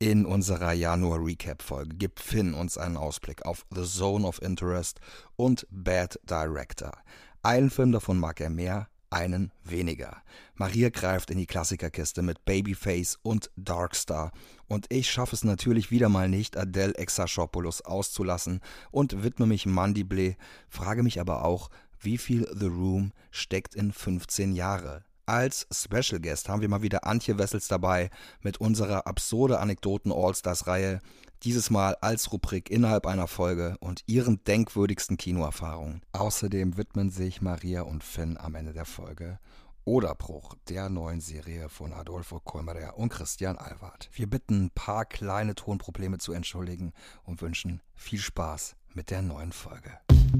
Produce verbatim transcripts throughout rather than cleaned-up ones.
In unserer Januar-Recap-Folge gibt Finn uns einen Ausblick auf The Zone of Interest und Bad Director. Einen Film davon mag er mehr, einen weniger. Maria greift in die Klassikerkiste mit Babyface und Darkstar und ich schaffe es natürlich wieder mal nicht, Adele Exarchopoulos auszulassen und widme mich Mandible, frage mich aber auch, wie viel The Room steckt in fünfzehn Jahre. Als Special Guest haben wir mal wieder Antje Wessels dabei mit unserer absurde Anekdoten-Allstars-Reihe, dieses Mal als Rubrik innerhalb einer Folge und ihren denkwürdigsten Kinoerfahrungen. Außerdem widmen sich Maria und Finn am Ende der Folge Oderbruch, der neuen Serie von Adolfo Kolmerer und Christian Alward. Wir bitten, ein paar kleine Tonprobleme zu entschuldigen und wünschen viel Spaß mit der neuen Folge.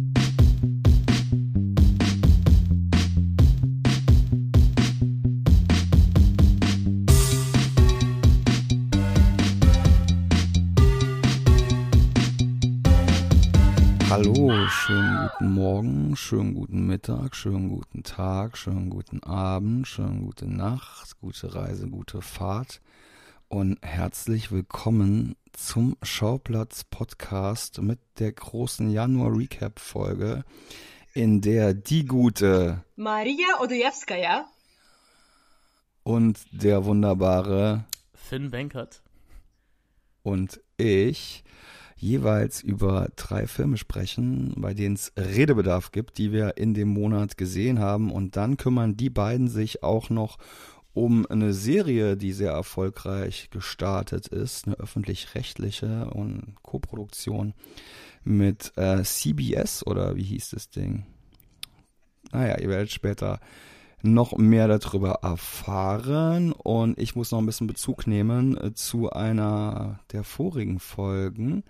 Hallo, schönen guten Morgen, schönen guten Mittag, schönen guten Tag, schönen guten Abend, schönen gute Nacht, gute Reise, gute Fahrt und herzlich willkommen zum Schauplatz-Podcast mit der großen Januar-Recap-Folge, in der die gute Maria Odojewskaja und der wunderbare Finn Benkert und ich jeweils über drei Filme sprechen, bei denen es Redebedarf gibt, die wir in dem Monat gesehen haben. Und dann kümmern die beiden sich auch noch um eine Serie, die sehr erfolgreich gestartet ist, eine öffentlich-rechtliche und Koproduktion mit äh, C B S oder wie hieß das Ding? Naja, ihr werdet später noch mehr darüber erfahren und ich muss noch ein bisschen Bezug nehmen äh, zu einer der vorigen Folgen,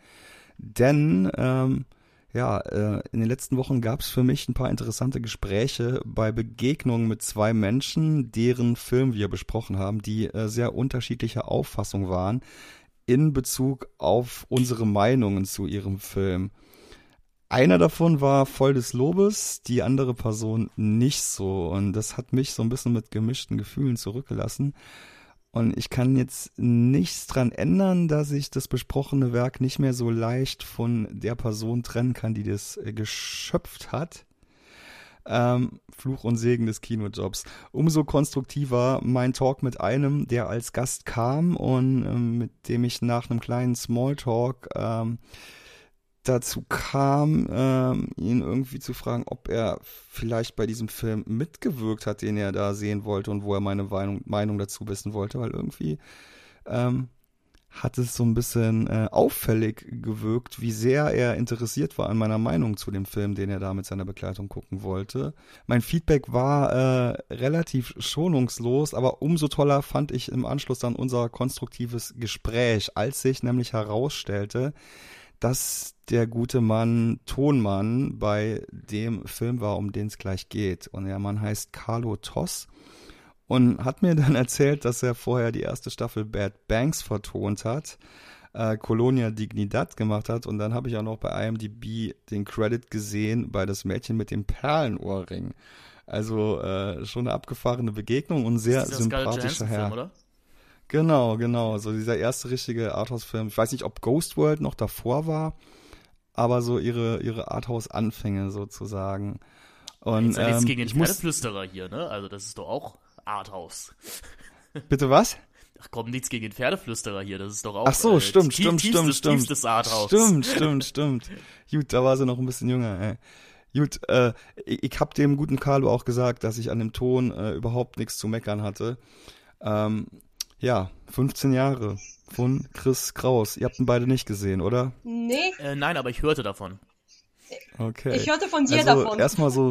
denn ähm, ja, äh, in den letzten Wochen gab es für mich ein paar interessante Gespräche bei Begegnungen mit zwei Menschen, deren Film wir besprochen haben, die äh, sehr unterschiedlicher Auffassung waren in Bezug auf unsere Meinungen zu ihrem Film. Einer davon war voll des Lobes, die andere Person nicht so. Und das hat mich so ein bisschen mit gemischten Gefühlen zurückgelassen. Und ich kann jetzt nichts dran ändern, dass ich das besprochene Werk nicht mehr so leicht von der Person trennen kann, die das geschöpft hat. Ähm, Fluch und Segen des Kinojobs. Umso konstruktiver mein Talk mit einem, der als Gast kam und ähm, mit dem ich nach einem kleinen Smalltalk ähm, dazu kam, ähm, ihn irgendwie zu fragen, ob er vielleicht bei diesem Film mitgewirkt hat, den er da sehen wollte und wo er meine Meinung, Meinung dazu wissen wollte, weil irgendwie ähm, hat es so ein bisschen äh, auffällig gewirkt, wie sehr er interessiert war an meiner Meinung zu dem Film, den er da mit seiner Begleitung gucken wollte. Mein Feedback war äh, relativ schonungslos, aber umso toller fand ich im Anschluss dann unser konstruktives Gespräch, als sich nämlich herausstellte, dass der gute Mann Tonmann bei dem Film war, um den es gleich geht. Und der Mann heißt Carlo Toss und hat mir dann erzählt, dass er vorher die erste Staffel Bad Banks vertont hat, äh, Colonia Dignidad gemacht hat und dann habe ich auch noch bei I M D B den Credit gesehen bei Das Mädchen mit dem Perlenohrring. Also äh, schon eine abgefahrene Begegnung und sehr sympathischer Herr. Film, oder? Genau, genau, so dieser erste richtige Arthouse-Film. Ich weiß nicht, ob Ghost World noch davor war, aber so ihre ihre Arthouse-Anfänge sozusagen. Und Jetzt ähm, gegen den ich muss Pferdeflüsterer hier, ne? Also das ist doch auch Arthouse. Bitte was? Ach komm, nichts gegen den Pferdeflüsterer hier, das ist doch auch Ach so, äh, stimmt, tief, stimmt, tiefstes, stimmt, stimmt. tiefstes Arthouse. Stimmt, stimmt, stimmt. Gut, da war sie noch ein bisschen jünger, ey. Gut, äh, ich, ich hab dem guten Carlo auch gesagt, dass ich an dem Ton äh, überhaupt nichts zu meckern hatte. Ähm, Ja, fünfzehn Jahre von Chris Kraus. Ihr habt ihn beide nicht gesehen, oder? Nee. Äh, nein, aber ich hörte davon. Okay. Ich hörte von dir also davon. Erstmal so,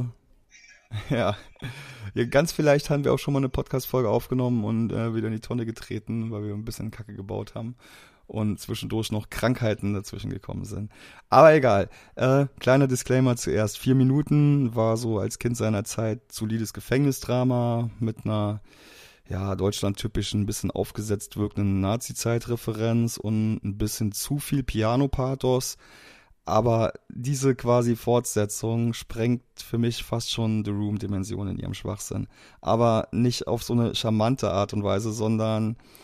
ja. ja. Ganz vielleicht haben wir auch schon mal eine Podcast-Folge aufgenommen und äh, wieder in die Tonne getreten, weil wir ein bisschen Kacke gebaut haben und zwischendurch noch Krankheiten dazwischen gekommen sind. Aber egal. Äh, kleiner Disclaimer zuerst. Vier Minuten war so als Kind seiner Zeit solides Gefängnisdrama mit einer ja, deutschlandtypischen, ein bisschen aufgesetzt wirkenden Nazi-Zeitreferenz und ein bisschen zu viel Piano-Pathos. Aber diese quasi Fortsetzung sprengt für mich fast schon The Room-Dimension in ihrem Schwachsinn. Aber nicht auf so eine charmante Art und Weise, sondern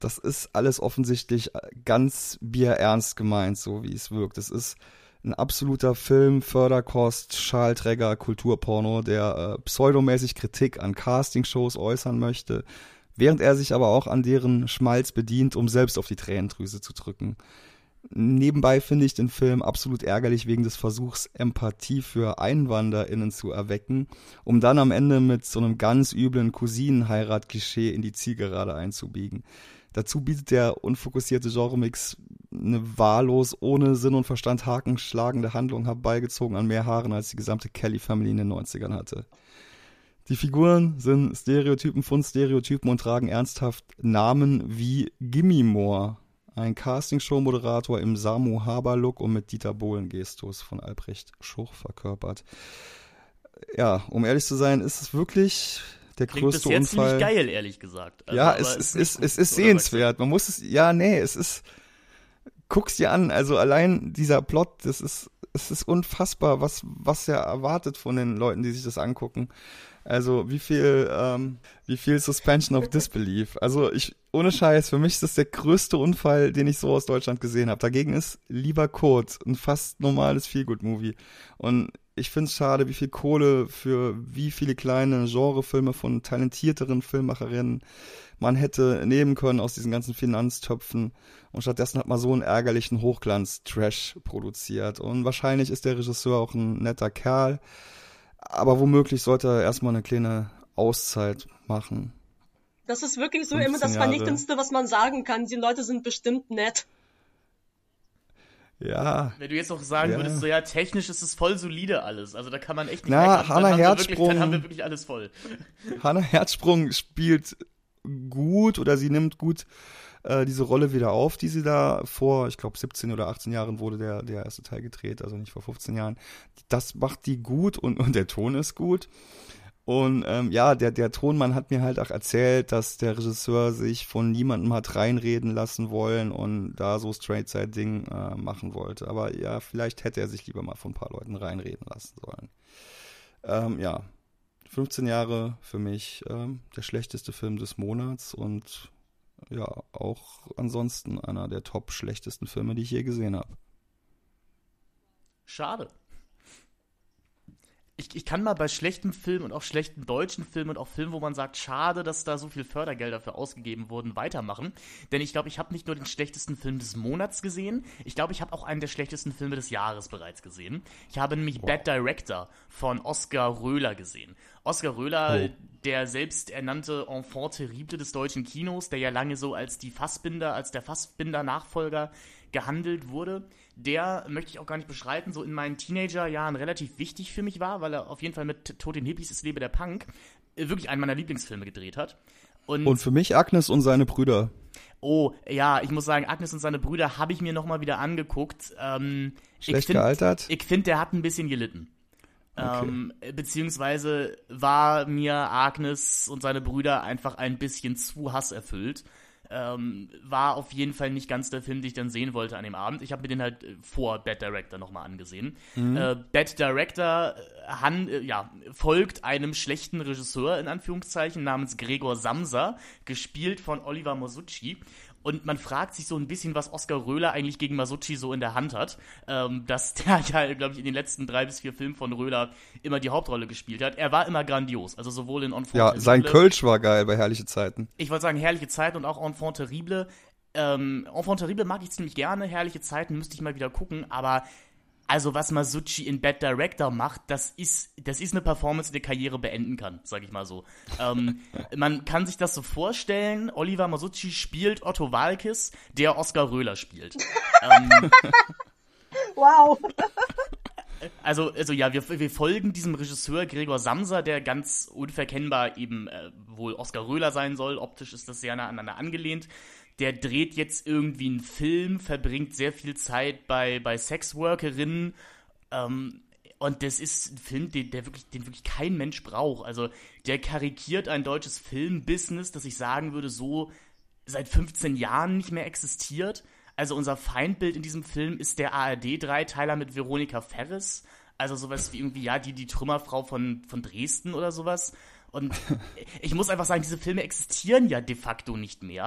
das ist alles offensichtlich ganz bierernst gemeint, so wie es wirkt. Es ist ein absoluter Film, Förderkost, Schalträger, Kulturporno, der äh, pseudomäßig Kritik an Castingshows äußern möchte, während er sich aber auch an deren Schmalz bedient, um selbst auf die Tränendrüse zu drücken. Nebenbei finde ich den Film absolut ärgerlich wegen des Versuchs, Empathie für EinwanderInnen zu erwecken, um dann am Ende mit so einem ganz üblen Cousinenheirat-Klischee in die Zielgerade einzubiegen. Dazu bietet der unfokussierte Genremix eine wahllos, ohne Sinn und Verstand hakenschlagende Handlung herbeigezogen an mehr Haaren, als die gesamte Kelly-Family in den neunzigern hatte. Die Figuren sind Stereotypen von Stereotypen und tragen ernsthaft Namen wie Gimme More, ein Castingshow-Moderator im Samu Haber-Look und mit Dieter Bohlen-Gestus von Albrecht Schuch verkörpert. Ja, um ehrlich zu sein, ist es wirklich der Klingt größte bis jetzt Unfall. ziemlich geil, ehrlich gesagt. Also, ja, aber es, es, es, es ist oder sehenswert. Man muss es, ja, nee, es ist, guck's dir an. Also allein dieser Plot, das ist, es ist unfassbar, was, was er erwartet von den Leuten, die sich das angucken. Also wie viel, ähm, wie viel Suspension of Disbelief. Also ich, ohne Scheiß, für mich ist das der größte Unfall, den ich so aus Deutschland gesehen habe. Dagegen ist Lieber Kurt ein fast normales Feelgood-Movie. Und ich finde es schade, wie viel Kohle für wie viele kleine Genrefilme von talentierteren Filmemacherinnen man hätte nehmen können aus diesen ganzen Finanztöpfen. Und stattdessen hat man so einen ärgerlichen Hochglanz-Trash produziert. Und wahrscheinlich ist der Regisseur auch ein netter Kerl. Aber womöglich sollte er erstmal eine kleine Auszeit machen. Das ist wirklich so immer das Jahre. Vernichtendste, was man sagen kann. Die Leute sind bestimmt nett. Ja. Wenn du jetzt noch sagen ja. würdest, so ja, technisch ist es voll solide alles. Also da kann man echt nicht Na, meckern. Hannah dann, haben wir Herzsprung- wirklich, dann haben wir wirklich alles voll. Hannah Herzsprung spielt gut oder sie nimmt gut äh, diese Rolle wieder auf, die sie da vor, ich glaube, siebzehn oder achtzehn Jahren wurde der, der erste Teil gedreht, also nicht vor fünfzehn Jahren. Das macht die gut und, und der Ton ist gut. Und ähm, ja, der, der Tonmann hat mir halt auch erzählt, dass der Regisseur sich von niemandem hat reinreden lassen wollen und da so Straight-Side-Ding äh, machen wollte. Aber ja, vielleicht hätte er sich lieber mal von ein paar Leuten reinreden lassen sollen. Ähm, ja, fünfzehn Jahre für mich ähm, der schlechteste Film des Monats und ja, auch ansonsten einer der top schlechtesten Filme, die ich je gesehen habe. Schade. Ich, ich kann mal bei schlechten Filmen und auch schlechten deutschen Filmen und auch Filmen, wo man sagt, schade, dass da so viel Fördergelder für ausgegeben wurden, weitermachen. Denn ich glaube, ich habe nicht nur den schlechtesten Film des Monats gesehen, ich glaube, ich habe auch einen der schlechtesten Filme des Jahres bereits gesehen. Ich habe nämlich wow. Bad Director von Oskar Röhler gesehen. Oskar Röhler, oh. der selbsternannte Enfant terrible des deutschen Kinos, der ja lange so als die Fassbinder, als der Fassbinder-Nachfolger gehandelt wurde, der, möchte ich auch gar nicht beschreiten, so in meinen Teenagerjahren relativ wichtig für mich war, weil er auf jeden Fall mit Tod den Hippies, es lebe der Punk wirklich einen meiner Lieblingsfilme gedreht hat. Und, und für mich Agnes und seine Brüder. Oh, ja, ich muss sagen, Agnes und seine Brüder habe ich mir nochmal wieder angeguckt. Ähm, Schlecht ich find, gealtert? Ich finde, der hat ein bisschen gelitten. Okay. Ähm, beziehungsweise war mir Agnes und seine Brüder einfach ein bisschen zu hasserfüllt. Ähm, war auf jeden Fall nicht ganz der Film, den ich dann sehen wollte an dem Abend. Ich habe mir den halt vor Bad Director nochmal angesehen. Mhm. Äh, Bad Director han, äh, ja, folgt einem schlechten Regisseur, in Anführungszeichen, namens Gregor Samsa, gespielt von Oliver Masucci. Und man fragt sich so ein bisschen, was Oskar Röhler eigentlich gegen Masucci so in der Hand hat. Ähm, dass der ja, glaube ich, in den letzten drei bis vier Filmen von Röhler immer die Hauptrolle gespielt hat. Er war immer grandios, also sowohl in Enfant Ja, Terrible, sein Kölsch war geil bei Herrliche Zeiten. Ich wollte sagen, Herrliche Zeiten und auch Enfant Terrible. Ähm, Enfant Terrible mag ich ziemlich gerne, Herrliche Zeiten müsste ich mal wieder gucken, aber also was Masucci in Bad Director macht, das ist, das ist eine Performance, die eine Karriere beenden kann, sag ich mal so. ähm, man kann sich das so vorstellen, Oliver Masucci spielt Otto Waalkes, der Oskar Röhler spielt. ähm, wow. Also, also ja, wir, wir folgen diesem Regisseur Gregor Samsa, der ganz unverkennbar eben äh, wohl Oskar Röhler sein soll. Optisch ist das sehr nah aneinander angelehnt. Der dreht jetzt irgendwie einen Film, verbringt sehr viel Zeit bei, bei Sexworkerinnen. Ähm, und das ist ein Film, den, der wirklich, den wirklich kein Mensch braucht. Also der karikiert ein deutsches Filmbusiness, das ich sagen würde, so seit fünfzehn Jahren nicht mehr existiert. Also unser Feindbild in diesem Film ist der A R D-Dreiteiler mit Veronika Ferres. Also sowas wie irgendwie, ja, die, die Trümmerfrau von, von Dresden oder sowas. Und ich muss einfach sagen, diese Filme existieren ja de facto nicht mehr.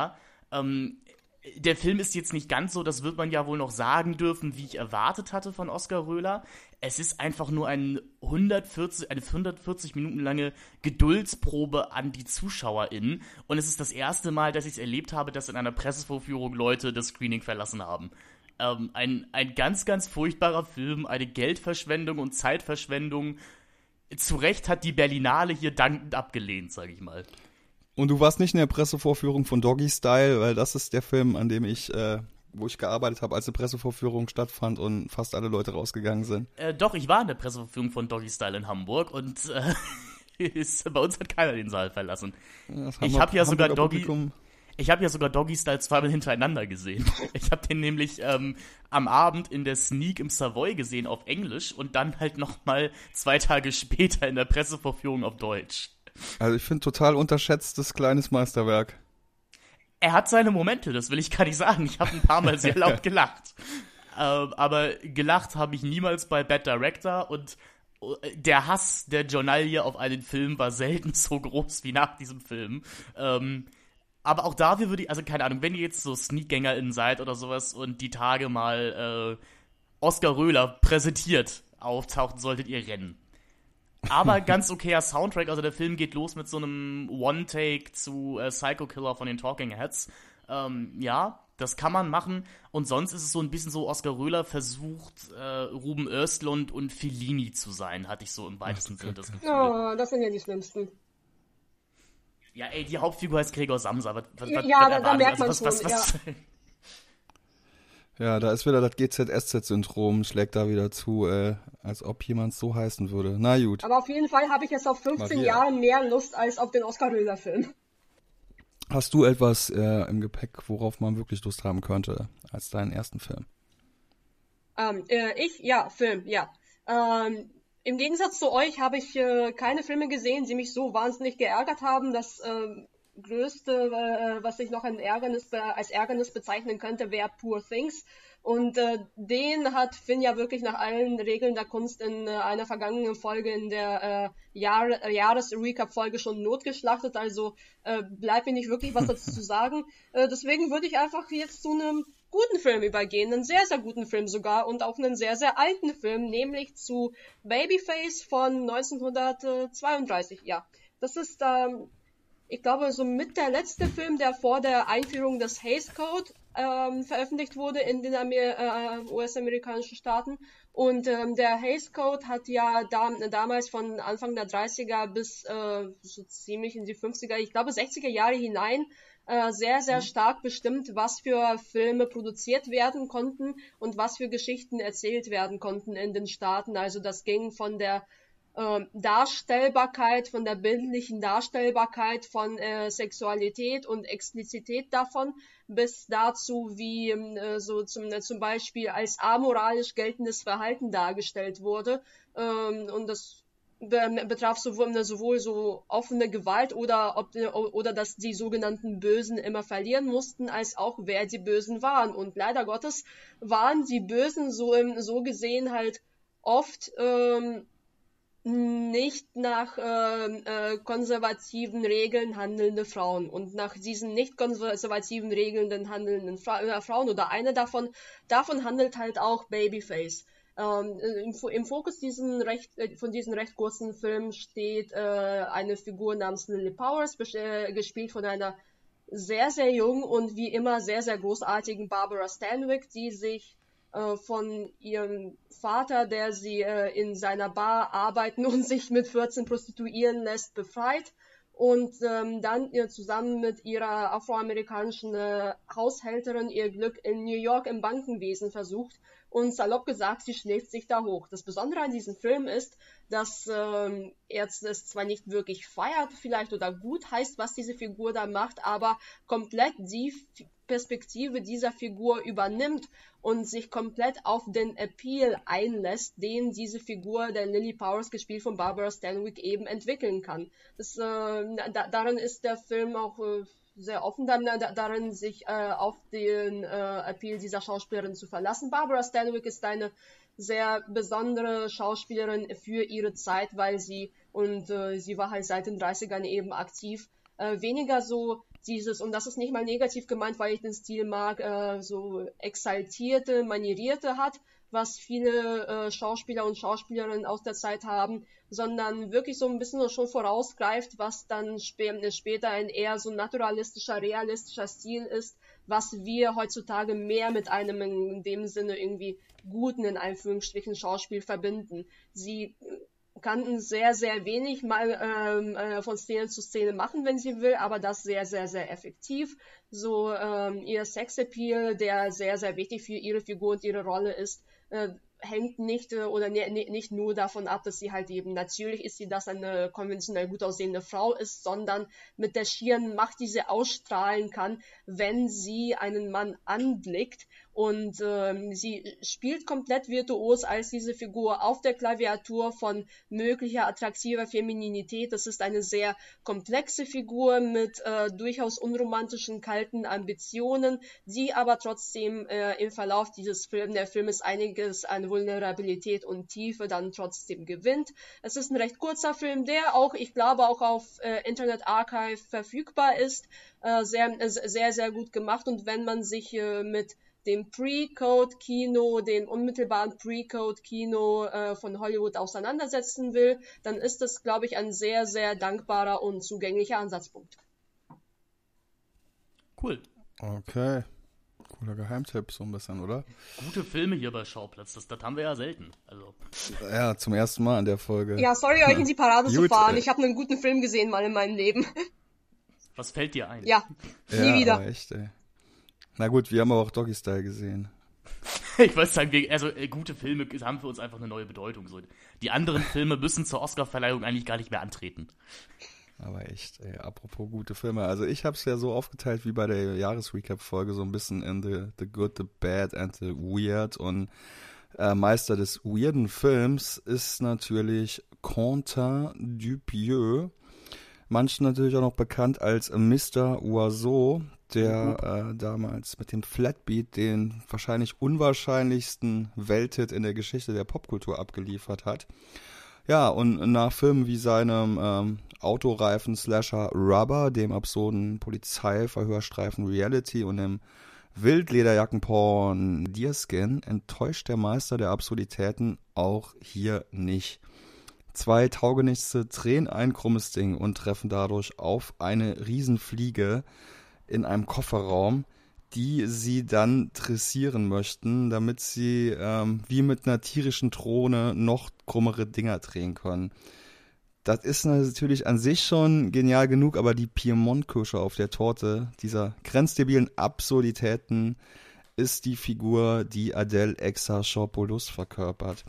Ähm, der Film ist jetzt nicht ganz so, das wird man ja wohl noch sagen dürfen, wie ich erwartet hatte von Oskar Röhler. Es ist einfach nur ein hundertvierzig, eine hundertvierzig Minuten lange Geduldsprobe an die ZuschauerInnen. Und es ist das erste Mal, dass ich es erlebt habe, dass in einer Pressevorführung Leute das Screening verlassen haben. Ähm, ein, ein ganz, ganz furchtbarer Film, eine Geldverschwendung und Zeitverschwendung. Zu Recht hat die Berlinale hier dankend abgelehnt, sag ich mal. Und du warst nicht in der Pressevorführung von Doggy Style, weil das ist der Film, an dem ich, äh, wo ich gearbeitet habe, als eine Pressevorführung stattfand und fast alle Leute rausgegangen sind. Äh, doch, ich war in der Pressevorführung von Doggy Style in Hamburg und äh, ist, bei uns hat keiner den Saal verlassen. Ja, ich habe ja sogar Hamburger Doggy, Publikum. ich habe ja sogar Doggy Style zweimal hintereinander gesehen. Ich habe den nämlich ähm, am Abend in der Sneak im Savoy gesehen auf Englisch und dann halt nochmal zwei Tage später in der Pressevorführung auf Deutsch. Also ich finde total unterschätztes kleines Meisterwerk. Er hat seine Momente, das will ich gar nicht sagen. Ich habe ein paar Mal sehr laut gelacht. ähm, aber gelacht habe ich niemals bei Bad Director und der Hass der Journalie auf einen Film war selten so groß wie nach diesem Film. Ähm, aber auch dafür würde ich, also keine Ahnung, wenn ihr jetzt so SneakgängerInnen seid oder sowas und die Tage mal äh, Oskar Röhler präsentiert auftauchen, solltet ihr rennen. Aber ganz okayer Soundtrack, also der Film geht los mit so einem One-Take zu äh, Psycho Killer von den Talking Heads. Ähm, ja, das kann man machen. Und sonst ist es so ein bisschen so, Oskar Röhler versucht, äh, Ruben Östlund und Fellini zu sein, hatte ich so im weitesten Sinne das Gefühl. Oh, das sind ja die Schlimmsten. Ja, ey, die Hauptfigur heißt Gregor Samsa. Was, was, was, ja, was da, da merkt man also, was, schon, was, was, ja. Ja, da ist wieder das G Z S Z-Syndrom, schlägt da wieder zu, äh, als ob jemand so heißen würde. Na gut. Aber auf jeden Fall habe ich jetzt auf fünfzehn Maria. Jahre mehr Lust als auf den Oskar-Röhler-Film. Hast du etwas äh, im Gepäck, worauf man wirklich Lust haben könnte, als deinen ersten Film? Ähm, äh, ich? Ja, Film, ja. Ähm, im Gegensatz zu euch habe ich äh, keine Filme gesehen, die mich so wahnsinnig geärgert haben. Das ähm, Größte, äh, was ich noch ein Ärgernis be- als Ärgernis bezeichnen könnte, wäre Poor Things. Und äh, den hat Finn ja wirklich nach allen Regeln der Kunst in äh, einer vergangenen Folge, in der äh, Jahr- äh, Jahres-Recap-Folge schon notgeschlachtet. Also äh, bleibt mir nicht wirklich was dazu zu sagen. Äh, deswegen würde ich einfach jetzt zu einem guten Film übergehen, einen sehr, sehr guten Film sogar und auch einen sehr, sehr alten Film, nämlich zu Babyface von neunzehnhundertzweiunddreißig. Ja, das ist ähm, ich glaube, so mit der letzte Film, der vor der Einführung des Hays Code ähm, veröffentlicht wurde in den Amer- äh, U S-amerikanischen Staaten. Und ähm, der Hays Code hat ja da, damals von Anfang der dreißiger bis äh, so ziemlich in die fünfziger, ich glaube sechziger Jahre hinein äh, sehr, sehr stark bestimmt, was für Filme produziert werden konnten und was für Geschichten erzählt werden konnten in den Staaten. Also das ging von der Ähm, Darstellbarkeit, von der bildlichen Darstellbarkeit von äh, Sexualität und Explizität davon, bis dazu, wie äh, so zum, äh, zum Beispiel als amoralisch geltendes Verhalten dargestellt wurde. Ähm, und das be- betraf sowohl, sowohl so offene Gewalt oder, ob, oder dass die sogenannten Bösen immer verlieren mussten, als auch wer die Bösen waren. Und leider Gottes waren die Bösen so, im, so gesehen halt oft ähm, nicht nach äh, äh, konservativen Regeln handelnde Frauen. Und nach diesen nicht konservativen Regeln handelnden Fra- äh, Frauen oder eine davon, davon handelt halt auch Babyface. Ähm, im, Im Fokus diesen recht, äh, von diesem recht kurzen Film steht äh, eine Figur namens Lily Powers, bes- äh, gespielt von einer sehr, sehr jungen und wie immer sehr, sehr großartigen Barbara Stanwyck, die sich von ihrem Vater, der sie äh, in seiner Bar arbeiten und sich mit vierzehn prostituieren lässt, befreit und ähm, dann ihr zusammen mit ihrer afroamerikanischen äh, Haushälterin ihr Glück in New York im Bankenwesen versucht und salopp gesagt, sie schläft sich da hoch. Das Besondere an diesem Film ist, dass ähm, er es zwar nicht wirklich feiert vielleicht oder gut heißt, was diese Figur da macht, aber komplett die F- Perspektive dieser Figur übernimmt und sich komplett auf den Appeal einlässt, den diese Figur der Lily Powers, gespielt von Barbara Stanwyck, eben entwickeln kann. Das, äh, da, darin ist der Film auch äh, sehr offen dann, da, darin, sich äh, auf den äh, Appeal dieser Schauspielerin zu verlassen. Barbara Stanwyck ist eine sehr besondere Schauspielerin für ihre Zeit, weil sie, und äh, sie war halt seit den dreißigern eben aktiv, äh, weniger so dieses, und das ist nicht mal negativ gemeint, weil ich den Stil mag, äh, so exaltierte, manierierte hat, was viele äh, Schauspieler und Schauspielerinnen aus der Zeit haben, sondern wirklich so ein bisschen schon vorausgreift, was dann sp- später ein eher so naturalistischer, realistischer Stil ist, was wir heutzutage mehr mit einem in dem Sinne irgendwie guten, in Anführungsstrichen, Schauspiel verbinden. Sie kann sehr, sehr wenig mal ähm, äh, von Szene zu Szene machen, wenn sie will, aber das sehr, sehr, sehr effektiv. So ähm, ihr Sexappeal, der sehr, sehr wichtig für ihre Figur und ihre Rolle ist, äh, hängt nicht äh, oder ne, ne, nicht nur davon ab, dass sie halt eben, natürlich ist sie, dass eine konventionell gut aussehende Frau ist, sondern mit der schieren Macht, die sie ausstrahlen kann, wenn sie einen Mann anblickt. Und ähm, sie spielt komplett virtuos als diese Figur auf der Klaviatur von möglicher attraktiver Femininität. Das ist eine sehr komplexe Figur mit äh, durchaus unromantischen, kalten Ambitionen, die aber trotzdem äh, im Verlauf dieses Film, der Filmes einiges an Vulnerabilität und Tiefe dann trotzdem gewinnt. Es ist ein recht kurzer Film, der auch, ich glaube, auch auf äh, Internet Archive verfügbar ist. Äh, sehr, sehr, sehr gut gemacht. Und wenn man sich äh, mit dem Pre-Code-Kino, dem unmittelbaren Pre-Code-Kino äh, von Hollywood auseinandersetzen will, dann ist das, glaube ich, ein sehr, sehr dankbarer und zugänglicher Ansatzpunkt. Cool. Okay. Cooler Geheimtipp, so ein bisschen, oder? Gute Filme hier bei Schauplatz, das, das haben wir ja selten. Also. Ja, zum ersten Mal in der Folge. Ja, sorry, euch in die Parade Gut, zu fahren. äh, Ich habe einen guten Film gesehen mal in meinem Leben. Was fällt dir ein? Ja, nie ja, wieder. Aber echt, ey. Na gut, wir haben aber auch Doggy Style gesehen. Ich wollte sagen, wir, also äh, gute Filme haben für uns einfach eine neue Bedeutung. So. Die anderen Filme müssen zur Oscarverleihung eigentlich gar nicht mehr antreten. Aber echt, ey, apropos gute Filme. Also ich habe es ja so aufgeteilt wie bei der Jahresrecap-Folge, so ein bisschen in the, the Good, the Bad and the Weird. Und äh, Meister des weirden Films ist natürlich Quentin Dupieux. Manchen natürlich auch noch bekannt als Mister Oiseau, der äh, damals mit dem Flatbeat den wahrscheinlich unwahrscheinlichsten Welthit in der Geschichte der Popkultur abgeliefert hat. Ja, und nach Filmen wie seinem ähm, Autoreifen-Slasher Rubber, dem absurden Polizeiverhörstreifen Reality und dem Wildlederjackenporn Deerskin enttäuscht der Meister der Absurditäten auch hier nicht. Zwei Taugenichtse drehen ein krummes Ding und treffen dadurch auf eine Riesenfliege in einem Kofferraum, die sie dann dressieren möchten, damit sie ähm, wie mit einer tierischen Drohne noch krummere Dinger drehen können. Das ist natürlich an sich schon genial genug, aber die Piemont-Kirsche auf der Torte dieser grenzdebilen Absurditäten ist die Figur, die Adele Exarchopoulos verkörpert.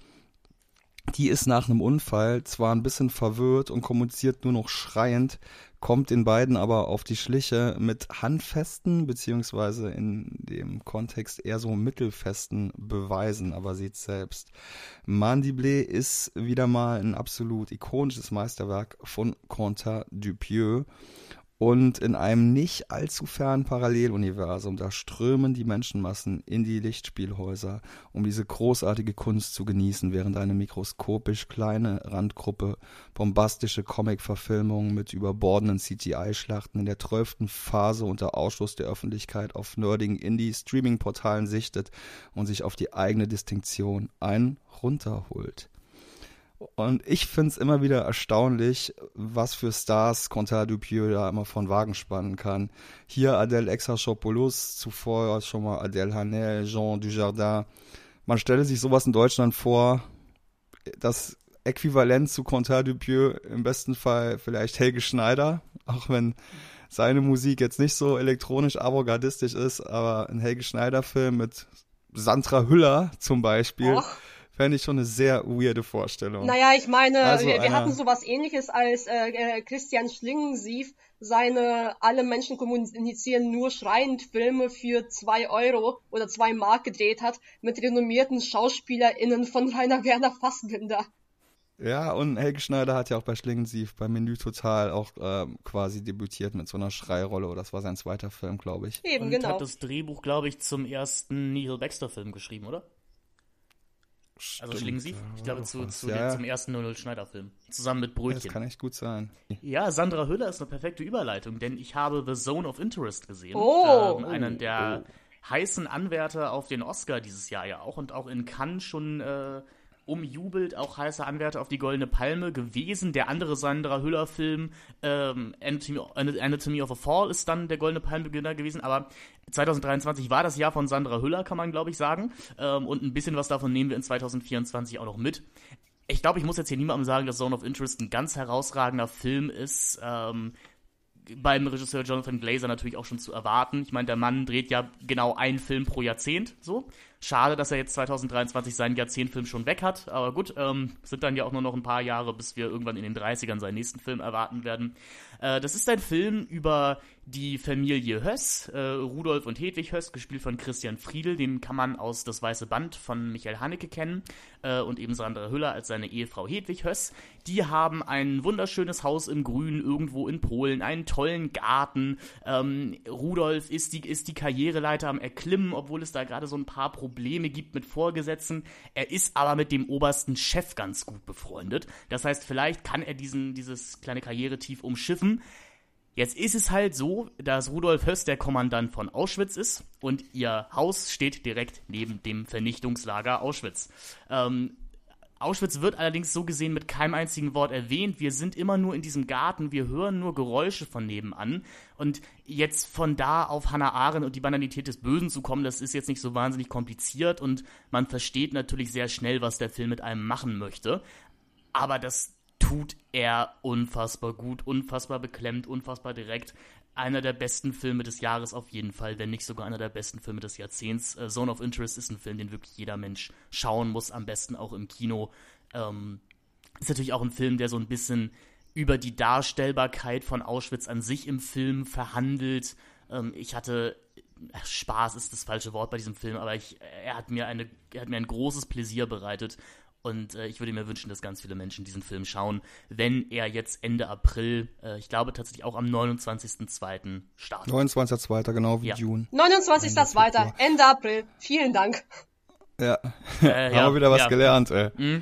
Die ist nach einem Unfall zwar ein bisschen verwirrt und kommuniziert nur noch schreiend, kommt den beiden aber auf die Schliche mit handfesten, beziehungsweise in dem Kontext eher so mittelfesten Beweisen, aber seht selbst. Mandiblé ist wieder mal ein absolut ikonisches Meisterwerk von Quentin Dupieux. Und in einem nicht allzu fernen Paralleluniversum, da strömen die Menschenmassen in die Lichtspielhäuser, um diese großartige Kunst zu genießen, während eine mikroskopisch kleine Randgruppe bombastische Comic-Verfilmungen mit überbordenden C G I-Schlachten in der zwölften Phase unter Ausschluss der Öffentlichkeit auf nerdigen Indie-Streaming-Portalen sichtet und sich auf die eigene Distinktion einen runterholt. Und ich finde es immer wieder erstaunlich, was für Stars Quentin Dupieux da immer von Wagen spannen kann. Hier Adele Exarchopoulos, zuvor schon mal Adèle Haenel, Jean Dujardin. Man stelle sich sowas in Deutschland vor, das Äquivalent zu Quentin Dupieux, im besten Fall vielleicht Helge Schneider, auch wenn seine Musik jetzt nicht so elektronisch avantgardistisch ist, aber ein Helge Schneider-Film mit Sandra Hüller zum Beispiel. Och. Fände ich schon eine sehr weirde Vorstellung. Naja, ich meine, also wir, wir einer, hatten sowas ähnliches, als äh, Christian Schlingensief seine Alle Menschen kommunizieren nur schreiend Filme für zwei Euro oder zwei Mark gedreht hat, mit renommierten SchauspielerInnen von Rainer Werner Fassbinder. Ja, und Helge Schneider hat ja auch bei Schlingensief, bei Menü Total auch ähm, quasi debütiert mit so einer Schreirolle. Das war sein zweiter Film, glaube ich. Eben, und genau. hat das Drehbuch, glaube ich, zum ersten Neil Baxter-Film geschrieben, oder? Also Schlingensief, ich glaube zu, zu ja, den, zum ersten null null Schneider-Film. Zusammen mit Brötchen. Das kann echt gut sein. Ja, Sandra Hüller ist eine perfekte Überleitung, denn ich habe The Zone of Interest gesehen. Oh. Ähm, einen der Oh. heißen Anwärter auf den Oscar dieses Jahr ja auch und auch in Cannes schon äh, umjubelt, auch heißer Anwärter auf die Goldene Palme gewesen. Der andere Sandra Hüller-Film, ähm, Anatomy, Anatomy of a Fall, ist dann der Goldene Palme-Gewinner gewesen, aber zwanzig dreiundzwanzig war das Jahr von Sandra Hüller, kann man glaube ich sagen, ähm, und ein bisschen was davon nehmen wir in zwanzig vierundzwanzig auch noch mit. Ich glaube, ich muss jetzt hier niemandem sagen, dass Zone of Interest ein ganz herausragender Film ist, ähm, beim Regisseur Jonathan Glazer natürlich auch schon zu erwarten. Ich meine, der Mann dreht ja genau einen Film pro Jahrzehnt, so. Schade, dass er jetzt zwanzig dreiundzwanzig seinen Jahrzehntfilm schon weg hat, aber gut, ähm, sind dann ja auch nur noch ein paar Jahre, bis wir irgendwann in den dreißigern seinen nächsten Film erwarten werden. Äh, das ist ein Film über die Familie Höss, äh, Rudolf und Hedwig Höss, gespielt von Christian Friedel, den kann man aus Das Weiße Band von Michael Haneke kennen, äh, und eben Sandra Hüller als seine Ehefrau Hedwig Höss. Die haben ein wunderschönes Haus im Grün irgendwo in Polen, einen tollen Garten. Ähm, Rudolf ist die, ist die Karriereleiter am Erklimmen, obwohl es da gerade so ein paar Probleme gibt mit Vorgesetzten. Er ist aber mit dem obersten Chef ganz gut befreundet. Das heißt, vielleicht kann er diesen, dieses kleine Karrieretief umschiffen. Jetzt ist es halt so, dass Rudolf Höss der Kommandant von Auschwitz ist und ihr Haus steht direkt neben dem Vernichtungslager Auschwitz. Ähm, Auschwitz wird allerdings so gesehen mit keinem einzigen Wort erwähnt. Wir sind immer nur in diesem Garten, wir hören nur Geräusche von nebenan. Und jetzt von da auf Hannah Arendt und die Banalität des Bösen zu kommen, das ist jetzt nicht so wahnsinnig kompliziert und man versteht natürlich sehr schnell, was der Film mit einem machen möchte. Aber das tut er unfassbar gut, unfassbar beklemmt, unfassbar direkt. Einer der besten Filme des Jahres auf jeden Fall, wenn nicht sogar einer der besten Filme des Jahrzehnts. Äh, Zone of Interest ist ein Film, den wirklich jeder Mensch schauen muss, am besten auch im Kino. Ähm, ist natürlich auch ein Film, der so ein bisschen über die Darstellbarkeit von Auschwitz an sich im Film verhandelt. Ähm, ich hatte, ach, Spaß ist das falsche Wort bei diesem Film, aber ich, er hat mir eine, er hat mir ein großes Pläsier bereitet. Und äh, ich würde mir wünschen, dass ganz viele Menschen diesen Film schauen, wenn er jetzt Ende April, äh, ich glaube tatsächlich auch am neunundzwanzigsten zweiten startet. neunundzwanzigster zweiter genau wie Ja. June. neunundzwanzigster zweiter Ende April. Vielen Dank. Ja, Äh, haben ja, wir wieder was ja. gelernt, ey. Mhm.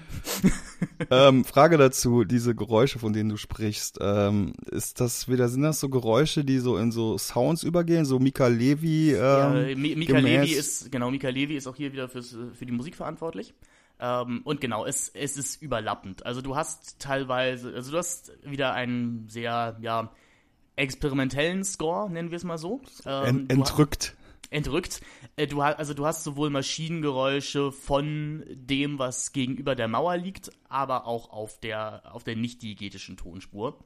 ähm, Frage dazu, diese Geräusche, von denen du sprichst, ähm, ist das wieder, sind das so Geräusche, die so in so Sounds übergehen, so Mika Levi? Ähm, Ja, Mi- Mika gemäß- Levi ist, genau, Mika Levi ist auch hier wieder fürs, für die Musik verantwortlich. Ähm, und genau, es, es ist überlappend. Also du hast teilweise, also du hast wieder einen sehr, ja, experimentellen Score, nennen wir es mal so. Ähm, Ent, du entrückt. entrückt. Äh, Du hast, also du hast sowohl Maschinengeräusche von dem, was gegenüber der Mauer liegt, aber auch auf der, auf der nicht diegetischen Tonspur.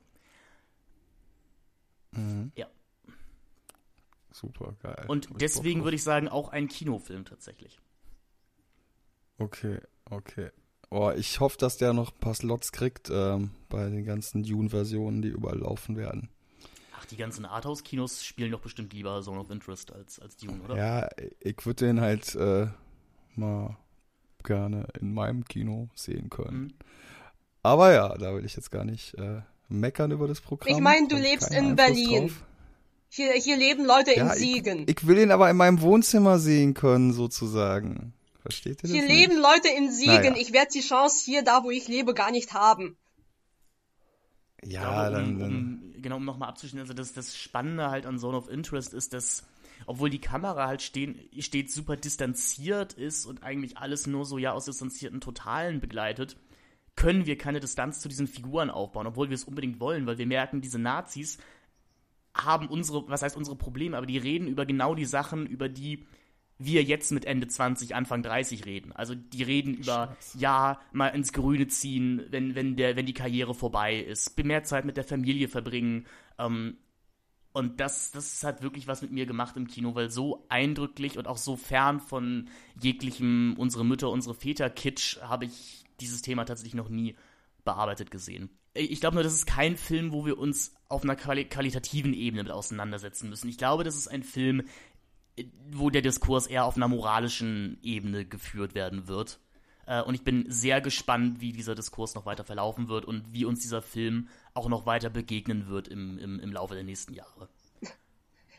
Mhm. Ja. Super, geil. Und deswegen würde ich sagen, auch ein Kinofilm tatsächlich. Okay, okay. Oh, ich hoffe, dass der noch ein paar Slots kriegt ähm, bei den ganzen Dune-Versionen, die überall laufen werden. Ach, die ganzen Arthouse-Kinos spielen doch bestimmt lieber Zone of Interest als, als Dune, oder? Ja, ich würde den halt äh, mal gerne in meinem Kino sehen können. Mhm. Aber ja, da will ich jetzt gar nicht äh, meckern über das Programm. Ich meine, du Hab ich lebst keinen in Einfluss Berlin. drauf. Hier, hier leben Leute Ja, in ich, Siegen. ich will ihn aber in meinem Wohnzimmer sehen können, sozusagen. Versteht ihr das Hier nicht? leben Leute in Siegen. Naja. Ich werde die Chance hier, da wo ich lebe, gar nicht haben. Ich Ja, glaube, um, dann, dann um, genau, um nochmal abzuschließen, also das, das Spannende halt an Zone of Interest ist, dass, obwohl die Kamera halt stehen, steht super distanziert ist und eigentlich alles nur so ja aus distanzierten Totalen begleitet, können wir keine Distanz zu diesen Figuren aufbauen, obwohl wir es unbedingt wollen, weil wir merken, diese Nazis haben unsere, was heißt unsere Probleme, aber die reden über genau die Sachen, über die wir jetzt mit Ende zwanzig, Anfang dreißig reden. Also die reden über, Scheiße. ja, mal ins Grüne ziehen, wenn, wenn, der, wenn die Karriere vorbei ist, mehr Zeit mit der Familie verbringen. Ähm, und das, das hat wirklich was mit mir gemacht im Kino, weil so eindrücklich und auch so fern von jeglichem unsere Mütter, unsere Väter-Kitsch habe ich dieses Thema tatsächlich noch nie bearbeitet gesehen. Ich glaube nur, das ist kein Film, wo wir uns auf einer quali- qualitativen Ebene mit auseinandersetzen müssen. Ich glaube, das ist ein Film, wo der Diskurs eher auf einer moralischen Ebene geführt werden wird. Äh, und ich bin sehr gespannt, wie dieser Diskurs noch weiter verlaufen wird und wie uns dieser Film auch noch weiter begegnen wird im, im, im Laufe der nächsten Jahre.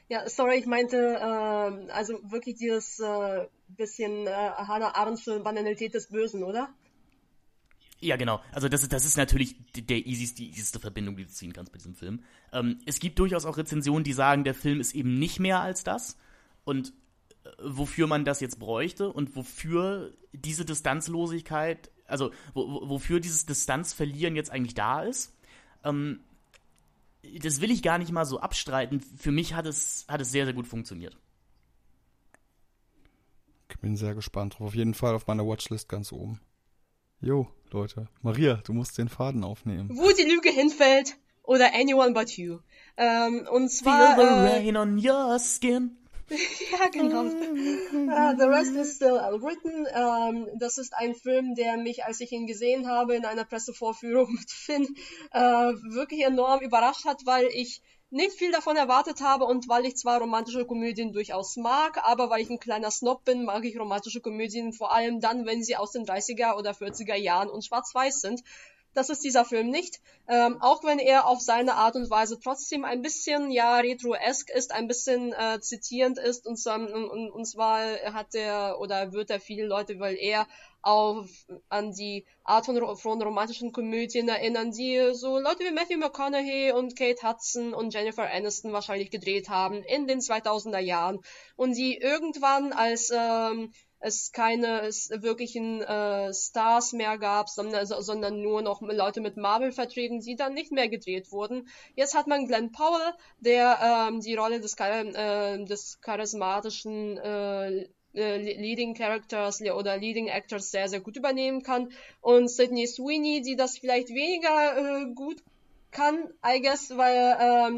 Ja, sorry, ich meinte, äh, also wirklich dieses äh, bisschen äh, Hannah Arendtsche Banalität des Bösen, oder? Ja, genau. Also das ist, das ist natürlich der easiest, die easieste Verbindung, die du ziehen kannst bei diesem Film. Ähm, es gibt durchaus auch Rezensionen, die sagen, der Film ist eben nicht mehr als das. Und äh, wofür man das jetzt bräuchte und wofür diese Distanzlosigkeit, also wo, wo, wofür dieses Distanzverlieren jetzt eigentlich da ist, ähm, das will ich gar nicht mal so abstreiten. Für mich hat es, hat es sehr, sehr gut funktioniert. Ich bin sehr gespannt drauf. Auf jeden Fall auf meiner Watchlist ganz oben. Jo, Leute. Maria, du musst den Faden aufnehmen. Wo die Lüge hinfällt oder Anyone But You. Ähm, und zwar... Feel the äh, rain on your skin. Ja, genau. uh, the rest is still unwritten. Ähm, das ist ein Film, der mich, als ich ihn gesehen habe in einer Pressevorführung mit Finn, äh, wirklich enorm überrascht hat, weil ich nicht viel davon erwartet habe und weil ich zwar romantische Komödien durchaus mag, aber weil ich ein kleiner Snob bin, mag ich romantische Komödien vor allem dann, wenn sie aus den dreißiger oder vierziger Jahren und schwarz-weiß sind. Das ist dieser Film nicht, ähm, auch wenn er auf seine Art und Weise trotzdem ein bisschen, ja, retro-esk ist, ein bisschen äh, zitierend ist, und, zwar- und, und zwar hat er, oder wird er viele Leute, weil er auf, an die Art von, von romantischen Komödien erinnern, die so Leute wie Matthew McConaughey und Kate Hudson und Jennifer Aniston wahrscheinlich gedreht haben in den zweitausender Jahren und die irgendwann als, ähm, es keine es wirklichen äh, Stars mehr gab, sondern, sondern nur noch Leute mit Marvel-Verträgen, die dann nicht mehr gedreht wurden. Jetzt hat man Glenn Powell, der ähm, die Rolle des, äh, des charismatischen äh, Leading Characters oder Leading Actors sehr, sehr gut übernehmen kann. Und Sydney Sweeney, die das vielleicht weniger äh, gut kann, I guess, weil